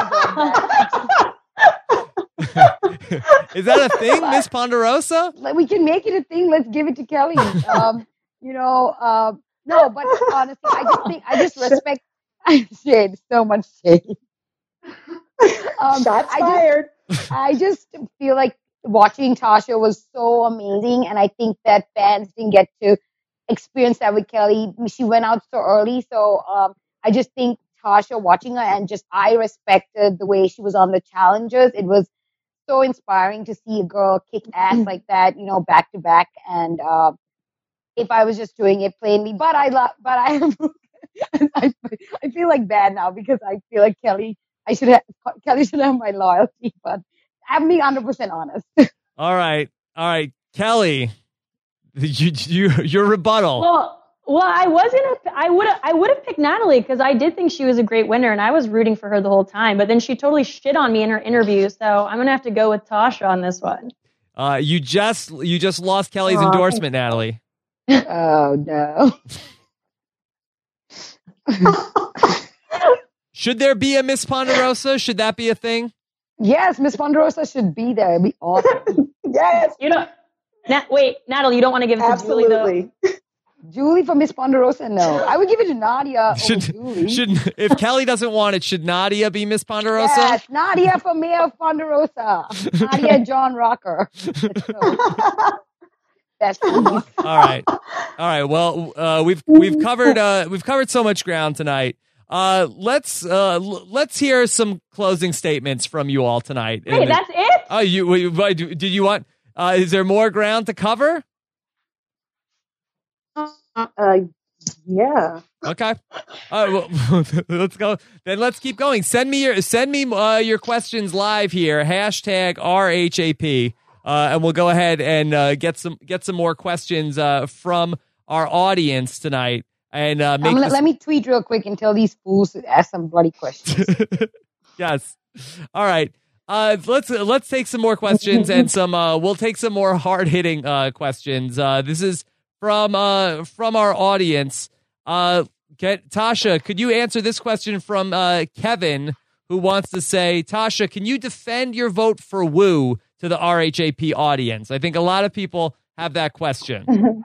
Is that a thing, Miss Ponderosa? Like, we can make it a thing. Let's give it to Kelly. Um, you know, uh, no, but honestly, I just think I just respect. I shade so much shade. Um, Shots I fired. Just, I just feel like watching Tasha was so amazing, and I think that fans didn't get to experience that with Kelly. She went out so early, so um, I just think Tasha watching her and just I respected the way she was on the challenges. It was so inspiring to see a girl kick ass like that, you know, back to back. And uh, if I was just doing it plainly, but I love, but I, I, I feel like bad now because I feel like Kelly, I should have Kelly should have my loyalty, but I'm being one hundred percent honest. All right, all right, Kelly, you, you your rebuttal. Well, well, I was gonna. I would. I would have picked Natalie because I did think she was a great winner, and I was rooting for her the whole time. But then she totally shit on me in her interview, so I'm gonna have to go with Tasha on this one. Uh, you just you just lost Kelly's Aw, endorsement, Natalie. Oh no. Should there be a Miss Ponderosa? Should that be a thing? Yes, Miss Ponderosa should be there. It'd be awesome. Yes, You don't. Na- wait, Natalie, you don't want to give it to Julie though. absolutely. Julie for Miss Ponderosa? No. I would give it to Nadia or Should Julie. should if Kelly doesn't want it, should Nadia be Miss Ponderosa? Yes, Nadia for Mayor of Ponderosa. Nadia John Rocker. Let's go. That's All right, all right. Well, uh, we've we've covered uh, we've covered so much ground tonight. Uh, let's uh, l- let's hear some closing statements from you all tonight. Wait, And- that's it? oh, you wait, wait, did you want? Uh, is there more ground to cover? Uh, yeah. Okay. All right, well, let's go. Then let's keep going. Send me your send me uh, your questions live here. Hashtag R H A P, uh, and we'll go ahead and uh, get some get some more questions uh, from our audience tonight. And uh, make Um, let, this- let me tweet real quick and tell these fools to ask some bloody questions. Yes. All right. Uh, let's let's take some more questions and some. Uh, we'll take some more hard hitting uh, questions. Uh, this is from uh, from our audience. Uh, get, Tasha, could you answer this question from uh, Kevin, who wants to say, Tasha, can you defend your vote for Woo to the R H A P audience? I think a lot of people have that question.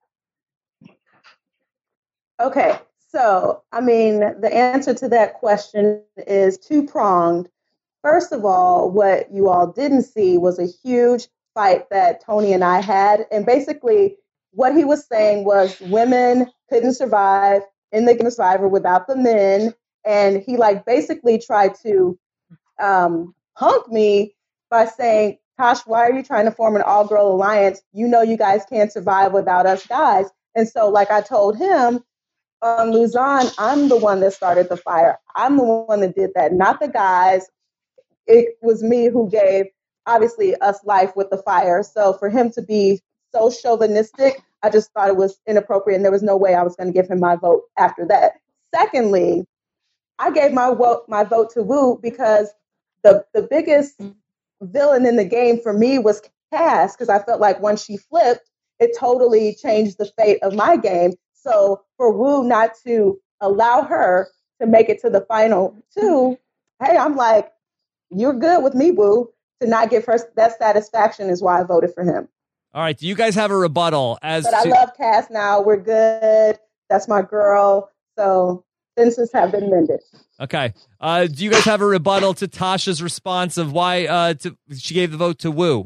Okay, so I mean, the answer to that question is two pronged. First of all, what you all didn't see was a huge fight that Tony and I had. And basically, what he was saying was women couldn't survive in the Game of Survivor without the men. And he, like, basically tried to um, punk me by saying, Tosh, why are you trying to form an all girl alliance? You know, you guys can't survive without us guys. And so, like I told him, on Luzon, I'm the one that started the fire. I'm the one that did that, not the guys. It was me who gave, obviously, us life with the fire. So for him to be so chauvinistic, I just thought it was inappropriate, and there was no way I was going to give him my vote after that. Secondly, I gave my vote, my vote to Woo because the, the biggest villain in the game for me was Cass, because I felt like once she flipped, it totally changed the fate of my game. So for Woo not to allow her to make it to the final two, hey, I'm like, you're good with me, Woo. To not give her that satisfaction is why I voted for him. All right. Do you guys have a rebuttal as But to? I love Cass now. We're good. That's my girl. So fences have been mended. Okay. Uh, do you guys have a rebuttal to Tasha's response of why uh, to, she gave the vote to Woo?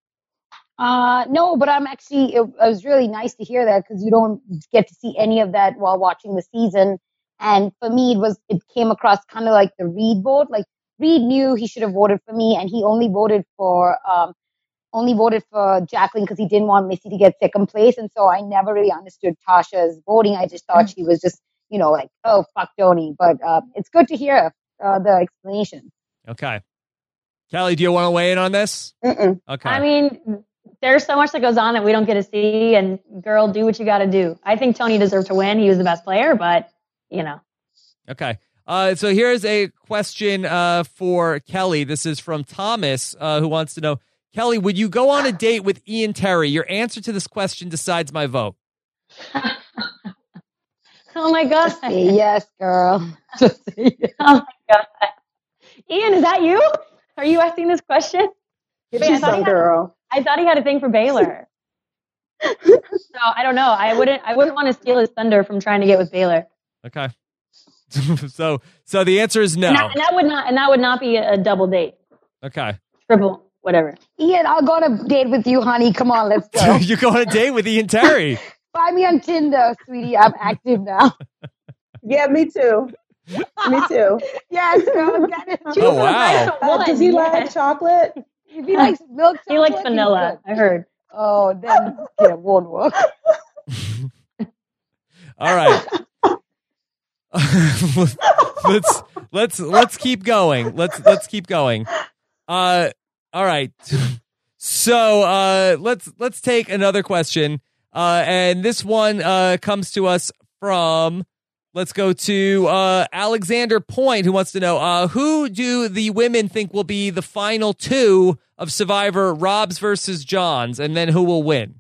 Uh, no, but I'm actually, it, it was really nice to hear that because you don't get to see any of that while watching the season. And for me, it was, it came across kind of like the Reed vote. Like Reed knew he should have voted for me, and he only voted for, um, only voted for Jacqueline because he didn't want Missy to get second place. And so I never really understood Tasha's voting. I just thought she was just, you know, like, oh, fuck Tony. But uh, it's good to hear uh, the explanation. Okay. Kelly, do you want to weigh in on this? Mm-mm. Okay. I mean, there's so much that goes on that we don't get to see, and girl, do what you got to do. I think Tony deserved to win. He was the best player, but, you know. Okay. Uh, so here's a question uh, for Kelly. This is from Thomas, uh, who wants to know, Kelly, would you go on a date with Ian Terry? Your answer to this question decides my vote. Oh, my God. Say yes, girl. Just say yes. Oh, my God. Ian, is that you? Are you asking this question? Get Wait, you I thought some, he had- girl. I thought he had a thing for Baylor. So I don't know. I wouldn't. I wouldn't want to steal his thunder from trying to get with Baylor. Okay. so so the answer is no. And that, and that would not. And that would not be a double date. Okay. Triple, whatever. Ian, I'll go on a date with you, honey. Come on, let's go. You go on a date with Ian Terry. Find me on Tinder, sweetie. I'm active now. Yeah, me too. Me too. Yes, girl. Get it. Oh, wow. Uh, does he like chocolate? If he likes milk, He likes chocolate, he's vanilla. good. I heard. Oh, then yeah, it won't work. All right. let's let's let's keep going. Let's let's keep going. Uh all right. So uh let's let's take another question. Uh and this one uh comes to us from let's go to uh, Alexander Point, who wants to know uh, who do the women think will be the final two of Survivor, Rob's versus John's, and then who will win?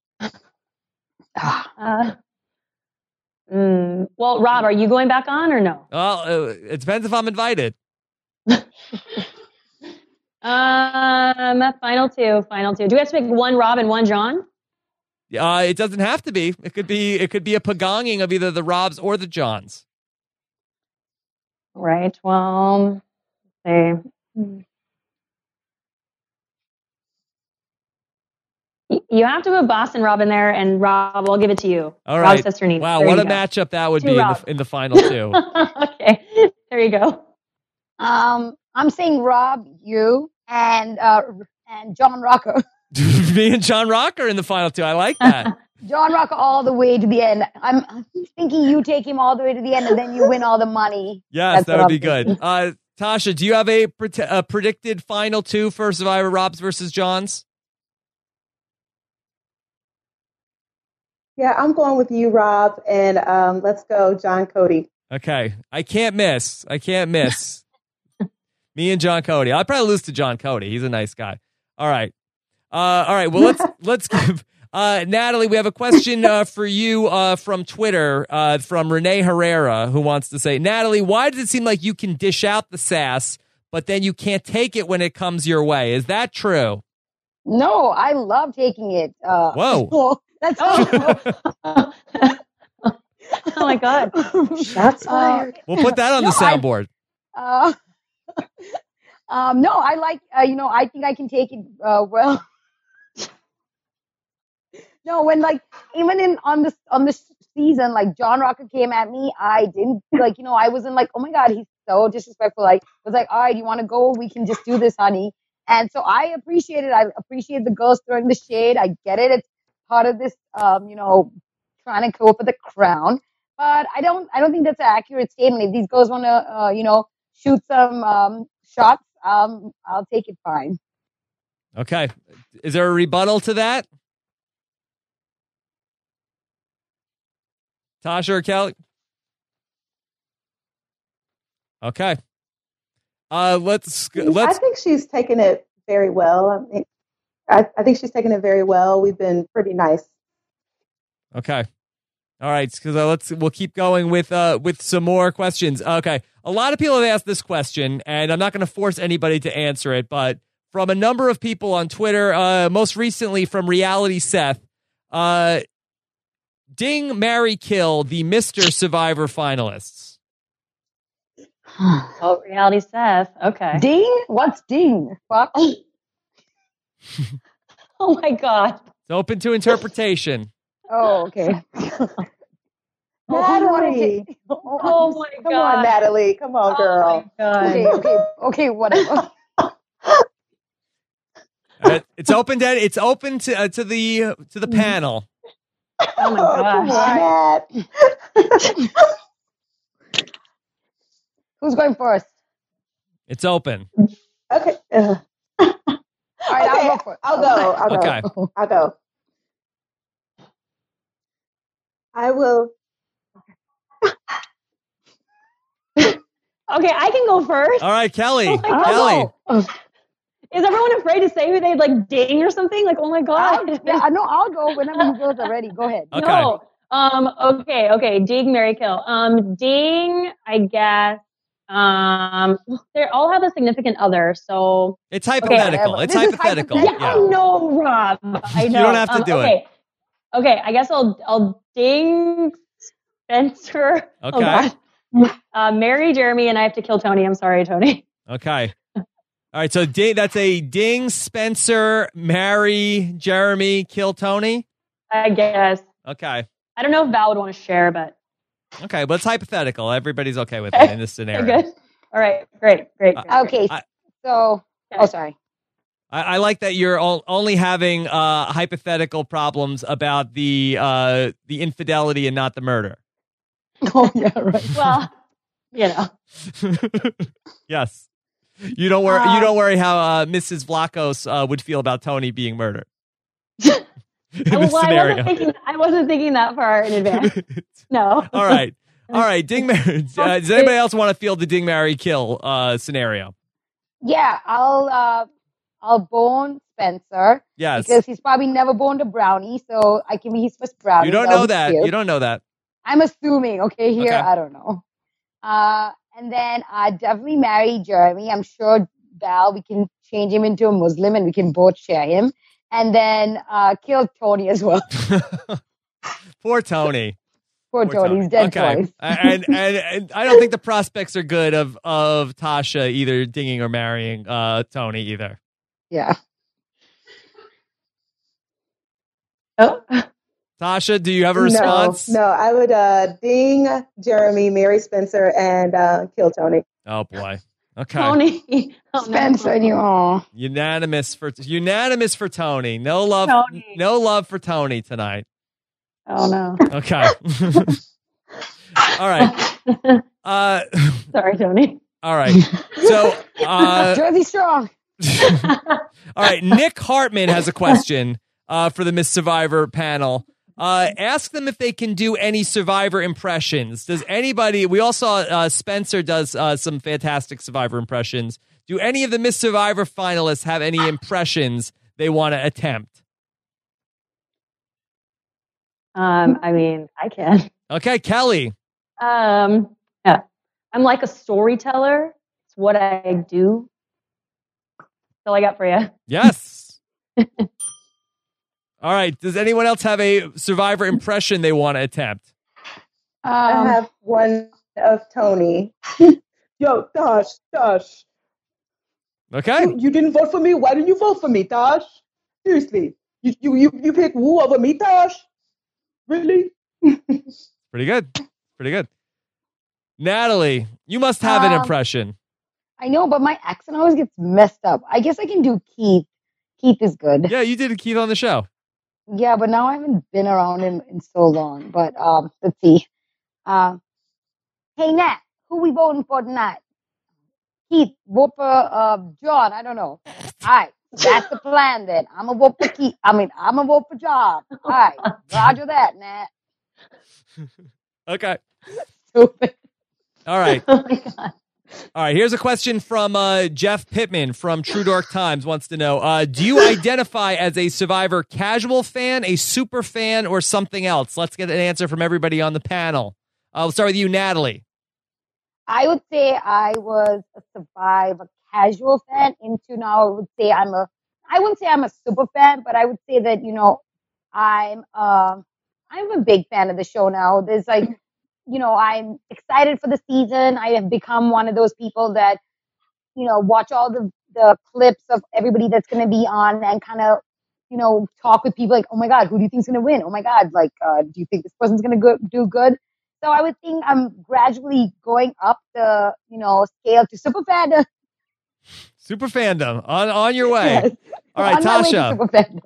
Uh, mm, well, Rob, are you going back on or no? Well, uh, it depends if I'm invited. Um, final two, final two. Do we have to pick one Rob and one John? Uh, it doesn't have to be. It could be. It could be a pagonging of either the Robs or the Johns. Right. Well, let's see. Y- You have to put Boston Rob in there, and Rob, I'll give it to you. All Rob's right. sister Nina. Wow, There what you a go. matchup that would Two be in the, Robs. in the final two. Okay, there you go. Um, I'm saying Rob, you, and uh, and John Rocker. Me and John Rocker in the final two. I like that. John Rocker all the way to the end. I'm thinking you take him all the way to the end, and then you win all the money. Yes, That's that what would I'm be thinking. good. Uh, Tasha, do you have a, pre- a predicted final two for Survivor, Robs versus Johns? Yeah, I'm going with you, Rob, and um, let's go, John Cody. Okay, I can't miss. I can't miss. Me and John Cody. I'll probably lose to John Cody. He's a nice guy. All right. Uh, all right. Well, let's let's give uh, Natalie. We have a question uh, for you uh, from Twitter uh, from Renee Herrera, who wants to say, Natalie, why does it seem like you can dish out the sass, but then you can't take it when it comes your way? Is that true? No, I love taking it. Uh, Whoa. That's Oh my God. Shots Uh, fired. We'll put that on No, the soundboard. Uh, um, no, I like, uh, you know, I think I can take it uh, well. No, when like, even in on this on this season, like John Rocker came at me, I didn't, like, you know, I wasn't like, oh my God, he's so disrespectful. Like, I was like, all right, you want to go? We can just do this, honey. And so I appreciate it. I appreciate the girls throwing the shade. I get it. It's part of this, um, you know, trying to go for the crown. But I don't, I don't think that's an accurate statement. If these girls want to, uh, you know, shoot some um, shots, um, I'll take it fine. Okay. Is there a rebuttal to that? Tasha or Kelly? Okay. Uh, let's I let's. think she's taken it very well. I mean, I, I think she's taken it very well. We've been pretty nice. Okay. All right, because uh, let's we'll keep going with uh with some more questions. Okay, a lot of people have asked this question, and I'm not going to force anybody to answer it, but from a number of people on Twitter, uh, most recently from Reality Seth, uh, ding, marry, kill the Mister Survivor finalists. Oh, reality Seth. Okay. Ding? What's ding? Fuck. Oh my God. It's open to interpretation. Oh, okay. Natalie. Oh, Oh my Come God. on, Natalie. Come on, girl. Oh my God. okay, okay, okay, whatever. Uh, it's open to it's open to uh, to the to the panel. Oh my Come gosh. on, Nat. Who's going first? It's open. Okay. Ugh. All right, Okay, I'll go first. I'll go. I'll go. Okay. I'll go. I will. Okay, I can go first. All right, Kelly. Oh my God. Kelly. Is everyone afraid to say who they'd like ding or something? Like, oh my God. I'll, yeah, no, I'll go whenever you girls are ready. Go ahead. Okay. No. Um, okay, okay. Ding, marry, kill. Um, ding, I guess. Um, they all have a significant other, so It's hypothetical. whatever. it's This is hypothetical. hypothetical. yeah, I know, Rob. I know. You don't have to Um, do okay. Okay, I guess I'll I'll ding Spencer. Oh, Okay. God. Uh, marry Jeremy, and I have to kill Tony. I'm sorry, Tony. Okay. All right. So ding, that's a ding, Spencer, marry, Jeremy, kill Tony. I guess. Okay. I don't know if Val would want to share, but Okay. But it's hypothetical. Everybody's okay with it in this they're scenario. good. All right, great, great. great, great. Okay, I- so, oh, sorry. I, I like that you're all, only having uh, hypothetical problems about the uh, the infidelity and not the murder. Oh, yeah, right. Well, you know. Yes. You don't worry. you Um, don't worry how uh, Missus Vlachos uh, would feel about Tony being murdered. in this Well, I scenario. wasn't thinking. I wasn't thinking that far in advance. No. All right. All right, ding marry. Uh, does anybody else want to field the ding marry kill uh, scenario? Yeah, I'll uh, I'll bone Spencer. Yes. Because he's probably never boned a brownie, so I can be his first brownie. You don't That'll know be that. cute. You don't know that. I'm assuming. Okay, here Okay. I don't know. Uh, and then I definitely marry Jeremy. I'm sure Val, we can change him into a Muslim and we can both share him. And then uh, kill Tony as well. Poor Tony. Poor Poor Tony, he's dead okay. twice. and, and and I don't think the prospects are good of of Tasha either dinging or marrying uh, Tony either. Yeah. Oh, Tasha, do you have a response? No, no, I would uh, ding Jeremy, marry Spencer, and uh, kill Tony. Oh boy. Okay. Tony. Oh, no. Spencer and you. Oh. Unanimous for unanimous for Tony. No love. Tony. No love for Tony tonight. Oh no. Okay. All right. Uh, Sorry, Tony. all right. So, uh, Jersey strong. all right. Nick Hartman has a question uh, for the Miss Survivor panel. Uh, ask them if they can do any Survivor impressions. Does anybody? We all saw uh, Spencer does uh, some fantastic Survivor impressions. Do any of the Miss Survivor finalists have any impressions they want to attempt? Um, I mean, I can. Okay, Kelly. Um, yeah. I'm like a storyteller. It's what I do. That's all I got for you. Yes. All right. Does anyone else have a Survivor impression they want to attempt? I Um, have one of Tony. Yo, Tosh, Tosh, Okay. you, you didn't vote for me. Why didn't you vote for me, Tosh? Seriously, you you you, you pick Wu over me, Tosh? Really? Pretty good. Pretty good. Natalie, you must have an Um, impression. I know, but my accent always gets messed up. I guess I can do Keith. Keith is good. Yeah, you did a Keith on the show. Yeah, but now I haven't been around in, in so long. But um, let's see. Uh, hey, Nat, who we voting for tonight? Keith, vote for uh, John. I don't know. All right, that's the plan then. I'm gonna vote for Keith. I mean, I'm gonna vote for John. All right, Roger that, Nat. Okay. Stupid. All right. Oh my god. All right. Here's a question from uh, Jeff Pittman from True Dark Times wants to know, uh, do you identify as a Survivor casual fan, a super fan, or something else? Let's get an answer from everybody on the panel. I'll start with you, Natalie. I would say I was a Survivor casual fan. Into now, I would say I'm a. I wouldn't say I'm a super fan, but I would say that you know, I'm. Um, I'm a big fan of the show now. There's like, you know, I'm excited for the season. I have become one of those people that, you know, watch all the the clips of everybody that's going to be on and kind of, you know, talk with people like, oh my God, who do you think's going to win? Oh my God, like, uh, do you think this person's going to go, do good? So I would think I'm gradually going up the, you know, scale to super fan. Super fandom on, on your way. Yes. All right, On my way to Tasha. super fandom.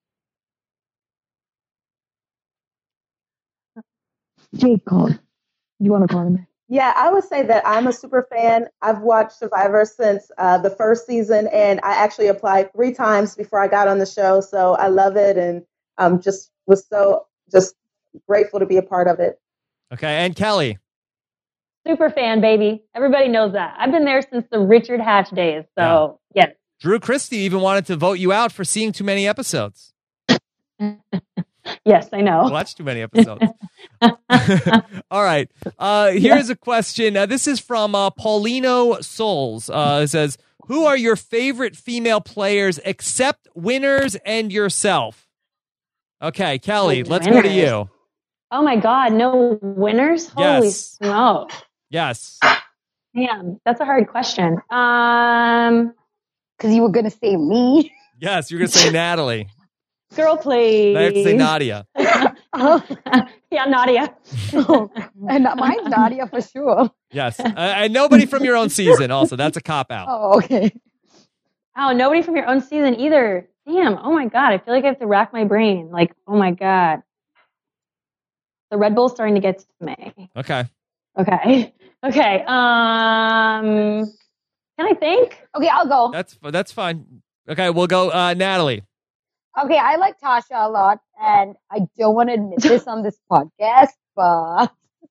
Jake called. You want to call him? Yeah, I would say that I'm a super fan. I've watched Survivor since uh, the first season, and I actually applied three times before I got on the show. So I love it, and um, just was so just grateful to be a part of it. Okay, and Kelly. Super fan, baby. Everybody knows that. I've been there since the Richard Hatch days. So, yes. Drew Christie even wanted to vote you out for seeing too many episodes. Yes, I know. Watch too many episodes. All right. Uh, here's a question. Uh, this is from uh, Paulino Souls. Uh, it says, who are your favorite female players except winners and yourself? Okay, Kelly, Oh, let's go to winners. you. Oh my God, no winners? Holy Yes. smoke. Yes. Damn, that's a hard question. Um, Because you were going to say me. Yes, you're going to say Natalie. girl, please. I have to say Nadia. Yeah, Nadia. And mine's Nadia for sure. Yes. Uh, and nobody from your own season also. That's a cop-out. Oh, okay. Oh, nobody from your own season either. Damn. Oh my God. I feel like I have to rack my brain. Like, oh my God. The Red Bull's starting to get to me. Okay. Okay. Okay. Um, can I think? Okay, I'll go. That's that's fine. Okay, we'll go uh, Natalie. Okay, I like Tasha a lot, and I don't want to admit this on this podcast, but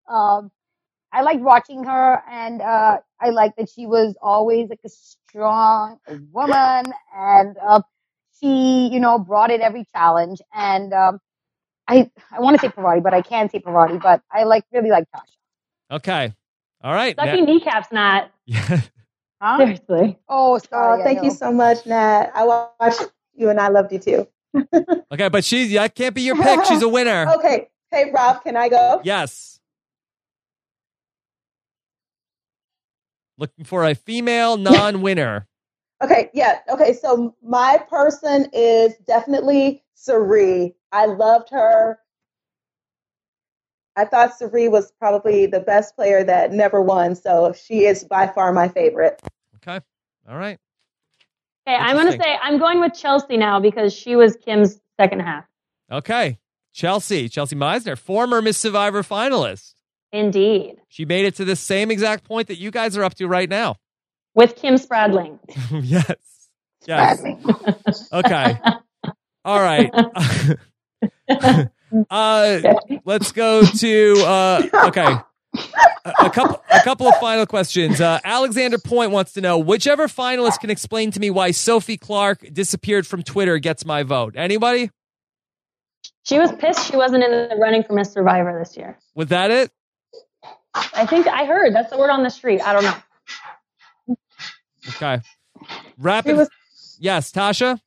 Um, I liked watching her, and uh, I liked that she was always like a strong woman, and uh, she, you know, brought it every challenge. And um, I, I want to say Parvati, but I can't say Parvati. But I like really like Tasha. Okay. All right. Sucking Nat- kneecaps, Nat. yeah. Huh? Seriously. Oh, sorry. Oh, thank I you know. so much, Nat. I watched you and I loved you too. Okay, but she's that can't be your pick. She's a winner. Okay. Hey, Rob, can I go? Yes. Looking for a female non-winner. Okay, yeah. Okay, so my person is definitely Sari. I loved her. I thought Sari was probably the best player that never won, so she is by far my favorite. Okay. All right. Okay, I'm going to Interesting. say I'm going with Chelsea now because she was Kim's second half. Okay. Chelsea. Chelsea Meisner, former Miss Survivor finalist. Indeed. She made it to the same exact point that you guys are up to right now. With Kim Spradling. Yes. Yes. Okay. All right. uh, let's go to uh, okay. A, a couple, a couple of final questions. Uh, Alexander Point wants to know whichever finalist can explain to me why Sophie Clark disappeared from Twitter gets my vote. Anybody? She was pissed she wasn't in the running for Miss Survivor this year. Was that it? I think I heard. That's the word on the street. I don't know. Okay. Rapid. was- yes, Tasha.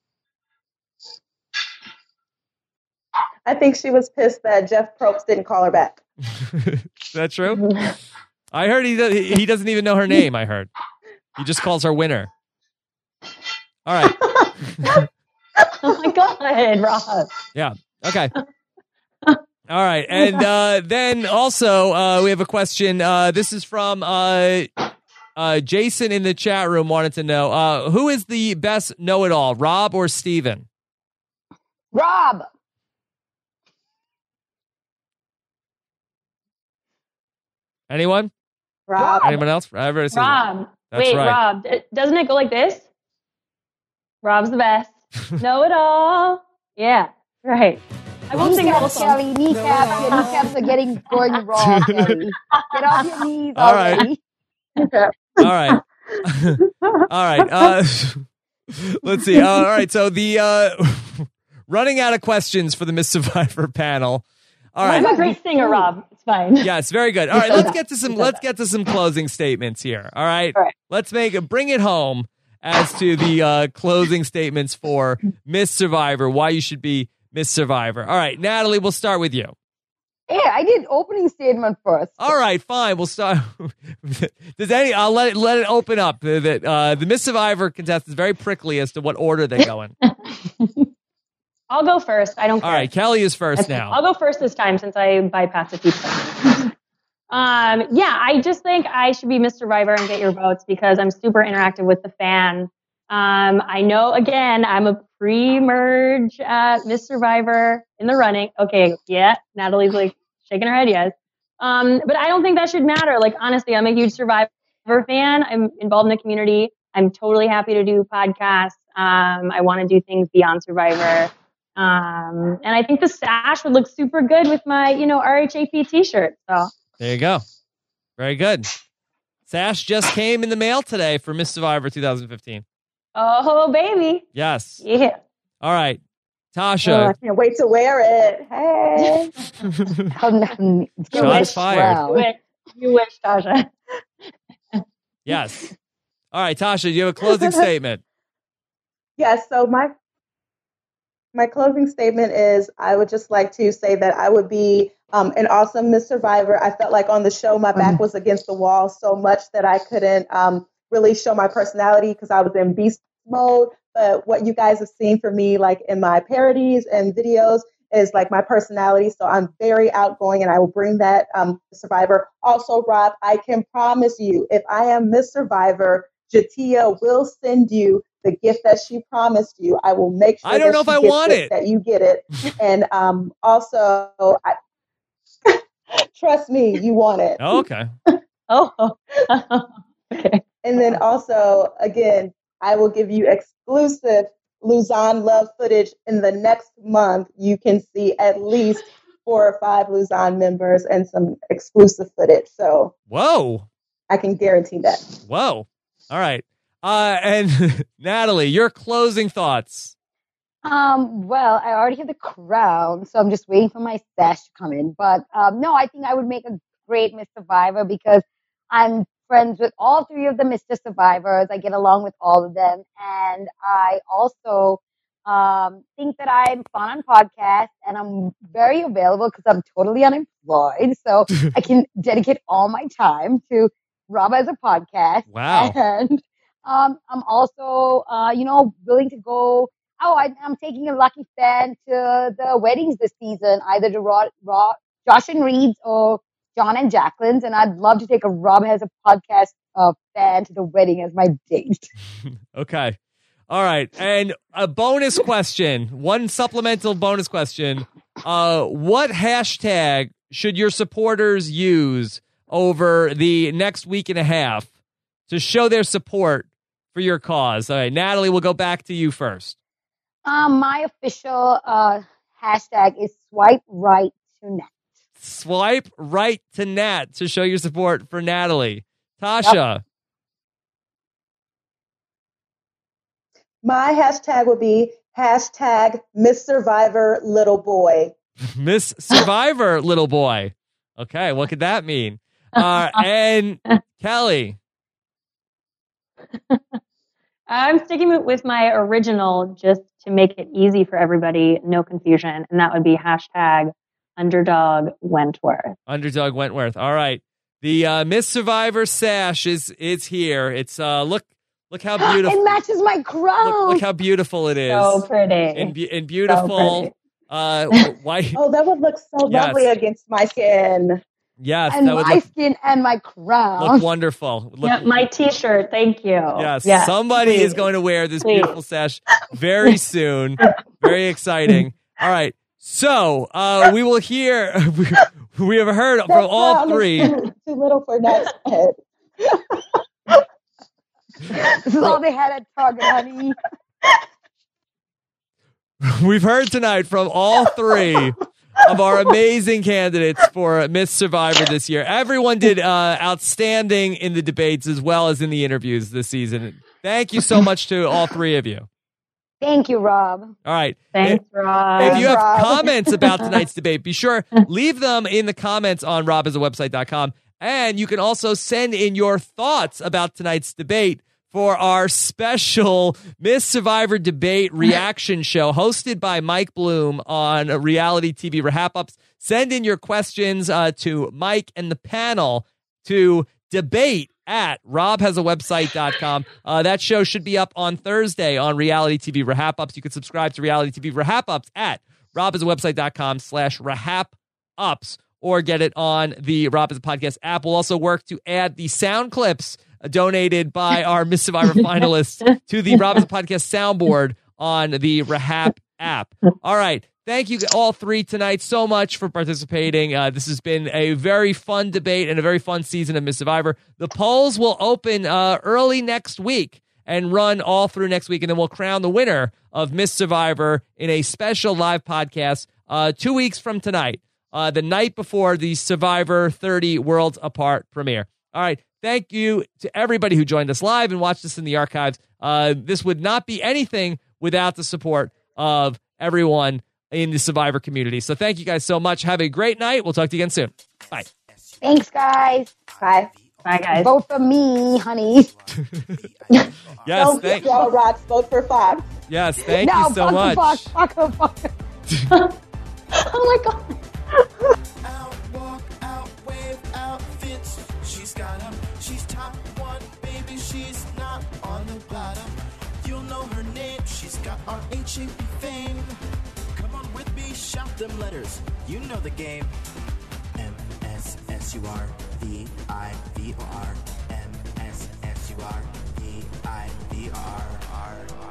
I think she was pissed that Jeff Probst didn't call her back. Is that true? I heard he does, he doesn't even know her name. I heard he just calls her winner. All right. Oh my God, Rob. Yeah. Okay. All right. And uh, then also uh, we have a question. Uh, this is from uh, uh, Jason in the chat room wanted to know uh, who is the best know-it-all, Rob or Steven? Rob. Anyone? Rob. Anyone else? Everybody says Rob. That's Wait, right. Rob. d- Doesn't it go like this? Rob's the best. Know it all. Yeah. Right. I won't sing the whole Kneecaps, song. Kelly. Kneecaps. Your kneecaps are getting going wrong, Kelly. Get off your knees All right. already. All right. All right. Uh, let's see. Uh, all right. So the uh, running out of questions for the Miss Survivor panel. All right. I'm a great singer, Rob. It's fine. Yes, very good. All right, let's get to some let's get to some closing statements here. All right. All right. Let's make it bring it home as to the uh, closing statements for Miss Survivor, why you should be Miss Survivor. All right, Natalie, we'll start with you. Yeah, I did opening statement first. All right, fine. We'll start. Does any? I'll let it let it open up. That uh, the Miss Survivor contest is very prickly as to what order they go in. I'll go first. I don't care. All right, Kelly is first now. I'll go first this time since I bypassed a few questions. um, yeah, I just think I should be Miss Survivor and get your votes because I'm super interactive with the fan. Um, I know, again, I'm a pre-merge uh, Miss Survivor in the running. Okay, yeah, Natalie's like shaking her head, yes. Um, but I don't think that should matter. Like, honestly, I'm a huge Survivor fan. I'm involved in the community. I'm totally happy to do podcasts. Um, I want to do things beyond Survivor. Um, and I think the sash would look super good with my, you know, R H A P t-shirt. So There you go. Very good. Sash just came in the mail today for Miss Survivor twenty fifteen. oh, baby. Yes. Yeah. All right. Oh, Tasha. I can't wait to wear it. Hey. Oh, no, Shots fired. You wish, you wish, Tasha. Yes. All right, Tasha, do you have a closing statement? Yes, so my my closing statement is I would just like to say that I would be um, an awesome Miss Survivor. I felt like on the show my back was against the wall so much that I couldn't um, really show my personality because I was in beast mode. But what you guys have seen from me, like in my parodies and videos, is like my personality. So I'm very outgoing and I will bring that um, to Survivor. Also, Rob, I can promise you, if I am Miss Survivor, Jatia will send you the gift that she promised you. I will make sure I don't that know if she I gets want it. that you get it. And um, also, I, trust me, you want it. Oh, okay. Oh, okay. And then also, again, I will give you exclusive Luzon love footage in the next month. You can see at least four or five Luzon members and some exclusive footage. So Whoa. I can guarantee that. Whoa. All right. Uh, and Natalie, your closing thoughts. Um, well, I already have the crown, so I'm just waiting for my sash to come in. But um, no, I think I would make a great Miss Survivor because I'm friends with all three of the Mister Survivors. I get along with all of them. And I also um, think that I'm fun on podcasts and I'm very available because I'm totally unemployed. So I can dedicate all my time to Rob as a podcast. Wow. And um, I'm also, uh, you know, willing to go. Oh, I, I'm taking a lucky fan to the weddings this season, either to Raw, Raw, Josh and Reed's or John and Jacqueline's. And I'd love to take a Rob has a podcast uh, fan to the wedding as my date. Okay. All right. And a bonus question, one supplemental bonus question. Uh, what hashtag should your supporters use over the next week and a half to show their support for your cause? All right, Natalie, we'll go back to you first. Um, my official uh, hashtag is swipe right to Nat. Swipe right to Nat to show your support for Natalie. Tasha. Yep. My hashtag would be hashtag Miss Survivor Little Boy. Miss Survivor Little Boy. Okay, what could that mean? Uh, and Kelly. I'm sticking with my original just to make it easy for everybody, no confusion, and that would be hashtag Underdog Wentworth. Underdog Wentworth. All right. The uh, Miss Survivor sash is is here. It's uh look look how beautiful. It matches my crown. Look, look how beautiful it is. So pretty. And, be- and beautiful. So uh white. Oh, that would look so Yes. lovely against my skin. Yes, and that would my look, skin and my crown. look wonderful. Look, Yeah, my T-shirt. Thank you. Yes, Yes, somebody please. is going to wear this Please. beautiful sash very soon. Very exciting. All right. So uh, we will hear, we, we have heard That from all crown is three. Too, too little for Nat's head. This is all they had at Target, honey. We've heard tonight from all three of our amazing candidates for Miss Survivor this year. Everyone did uh, outstanding in the debates as well as in the interviews this season. Thank you so much to all three of you. Thank you, Rob. All right. Thanks, Rob. If you have Rob. comments about tonight's debate, be sure leave them in the comments on rob as a website dot com. And you can also send in your thoughts about tonight's debate for our special Miss Survivor debate reaction show hosted by Mike Bloom on reality T V Wrap Ups. Send in your questions uh, to Mike and the panel to debate at rob has a website dot com. Uh, that show should be up on Thursday on reality T V Wrap Ups. You can subscribe to reality T V Wrap Ups at rob has a website dot com slash wrap ups or get it on the Rob as a Podcast app. We'll also work to add the sound clips donated by our Miss Survivor finalists to the Rob as a Podcast soundboard on the Rahap app. All right. Thank you all three tonight so much for participating. Uh, this has been a very fun debate and a very fun season of Miss Survivor. The polls will open uh, early next week and run all through next week, and then we'll crown the winner of Miss Survivor in a special live podcast uh, two weeks from tonight, uh, the night before the Survivor thirty Worlds Apart premiere. All right. Thank you to everybody who joined us live and watched us in the archives. Uh, this would not be anything without the support of everyone in the Survivor community. So thank you guys so much. Have a great night. We'll talk to you again soon. Bye. Thanks, guys. Bye. Bye, guys. Vote for me, honey. Yes, Don't thank, throw rocks. Vote for Fox. yes, thank no, you so fuck much. The fuck, fuck the fuck. Oh my God. Out, walk out, wave outfits. She's got 'em. She's top one, baby. She's not on the bottom. You'll know her name. She's got R H A P fame. Come on with me, shout them letters. You know the game. M S S U R V I V O R. M S S U R V I V O R.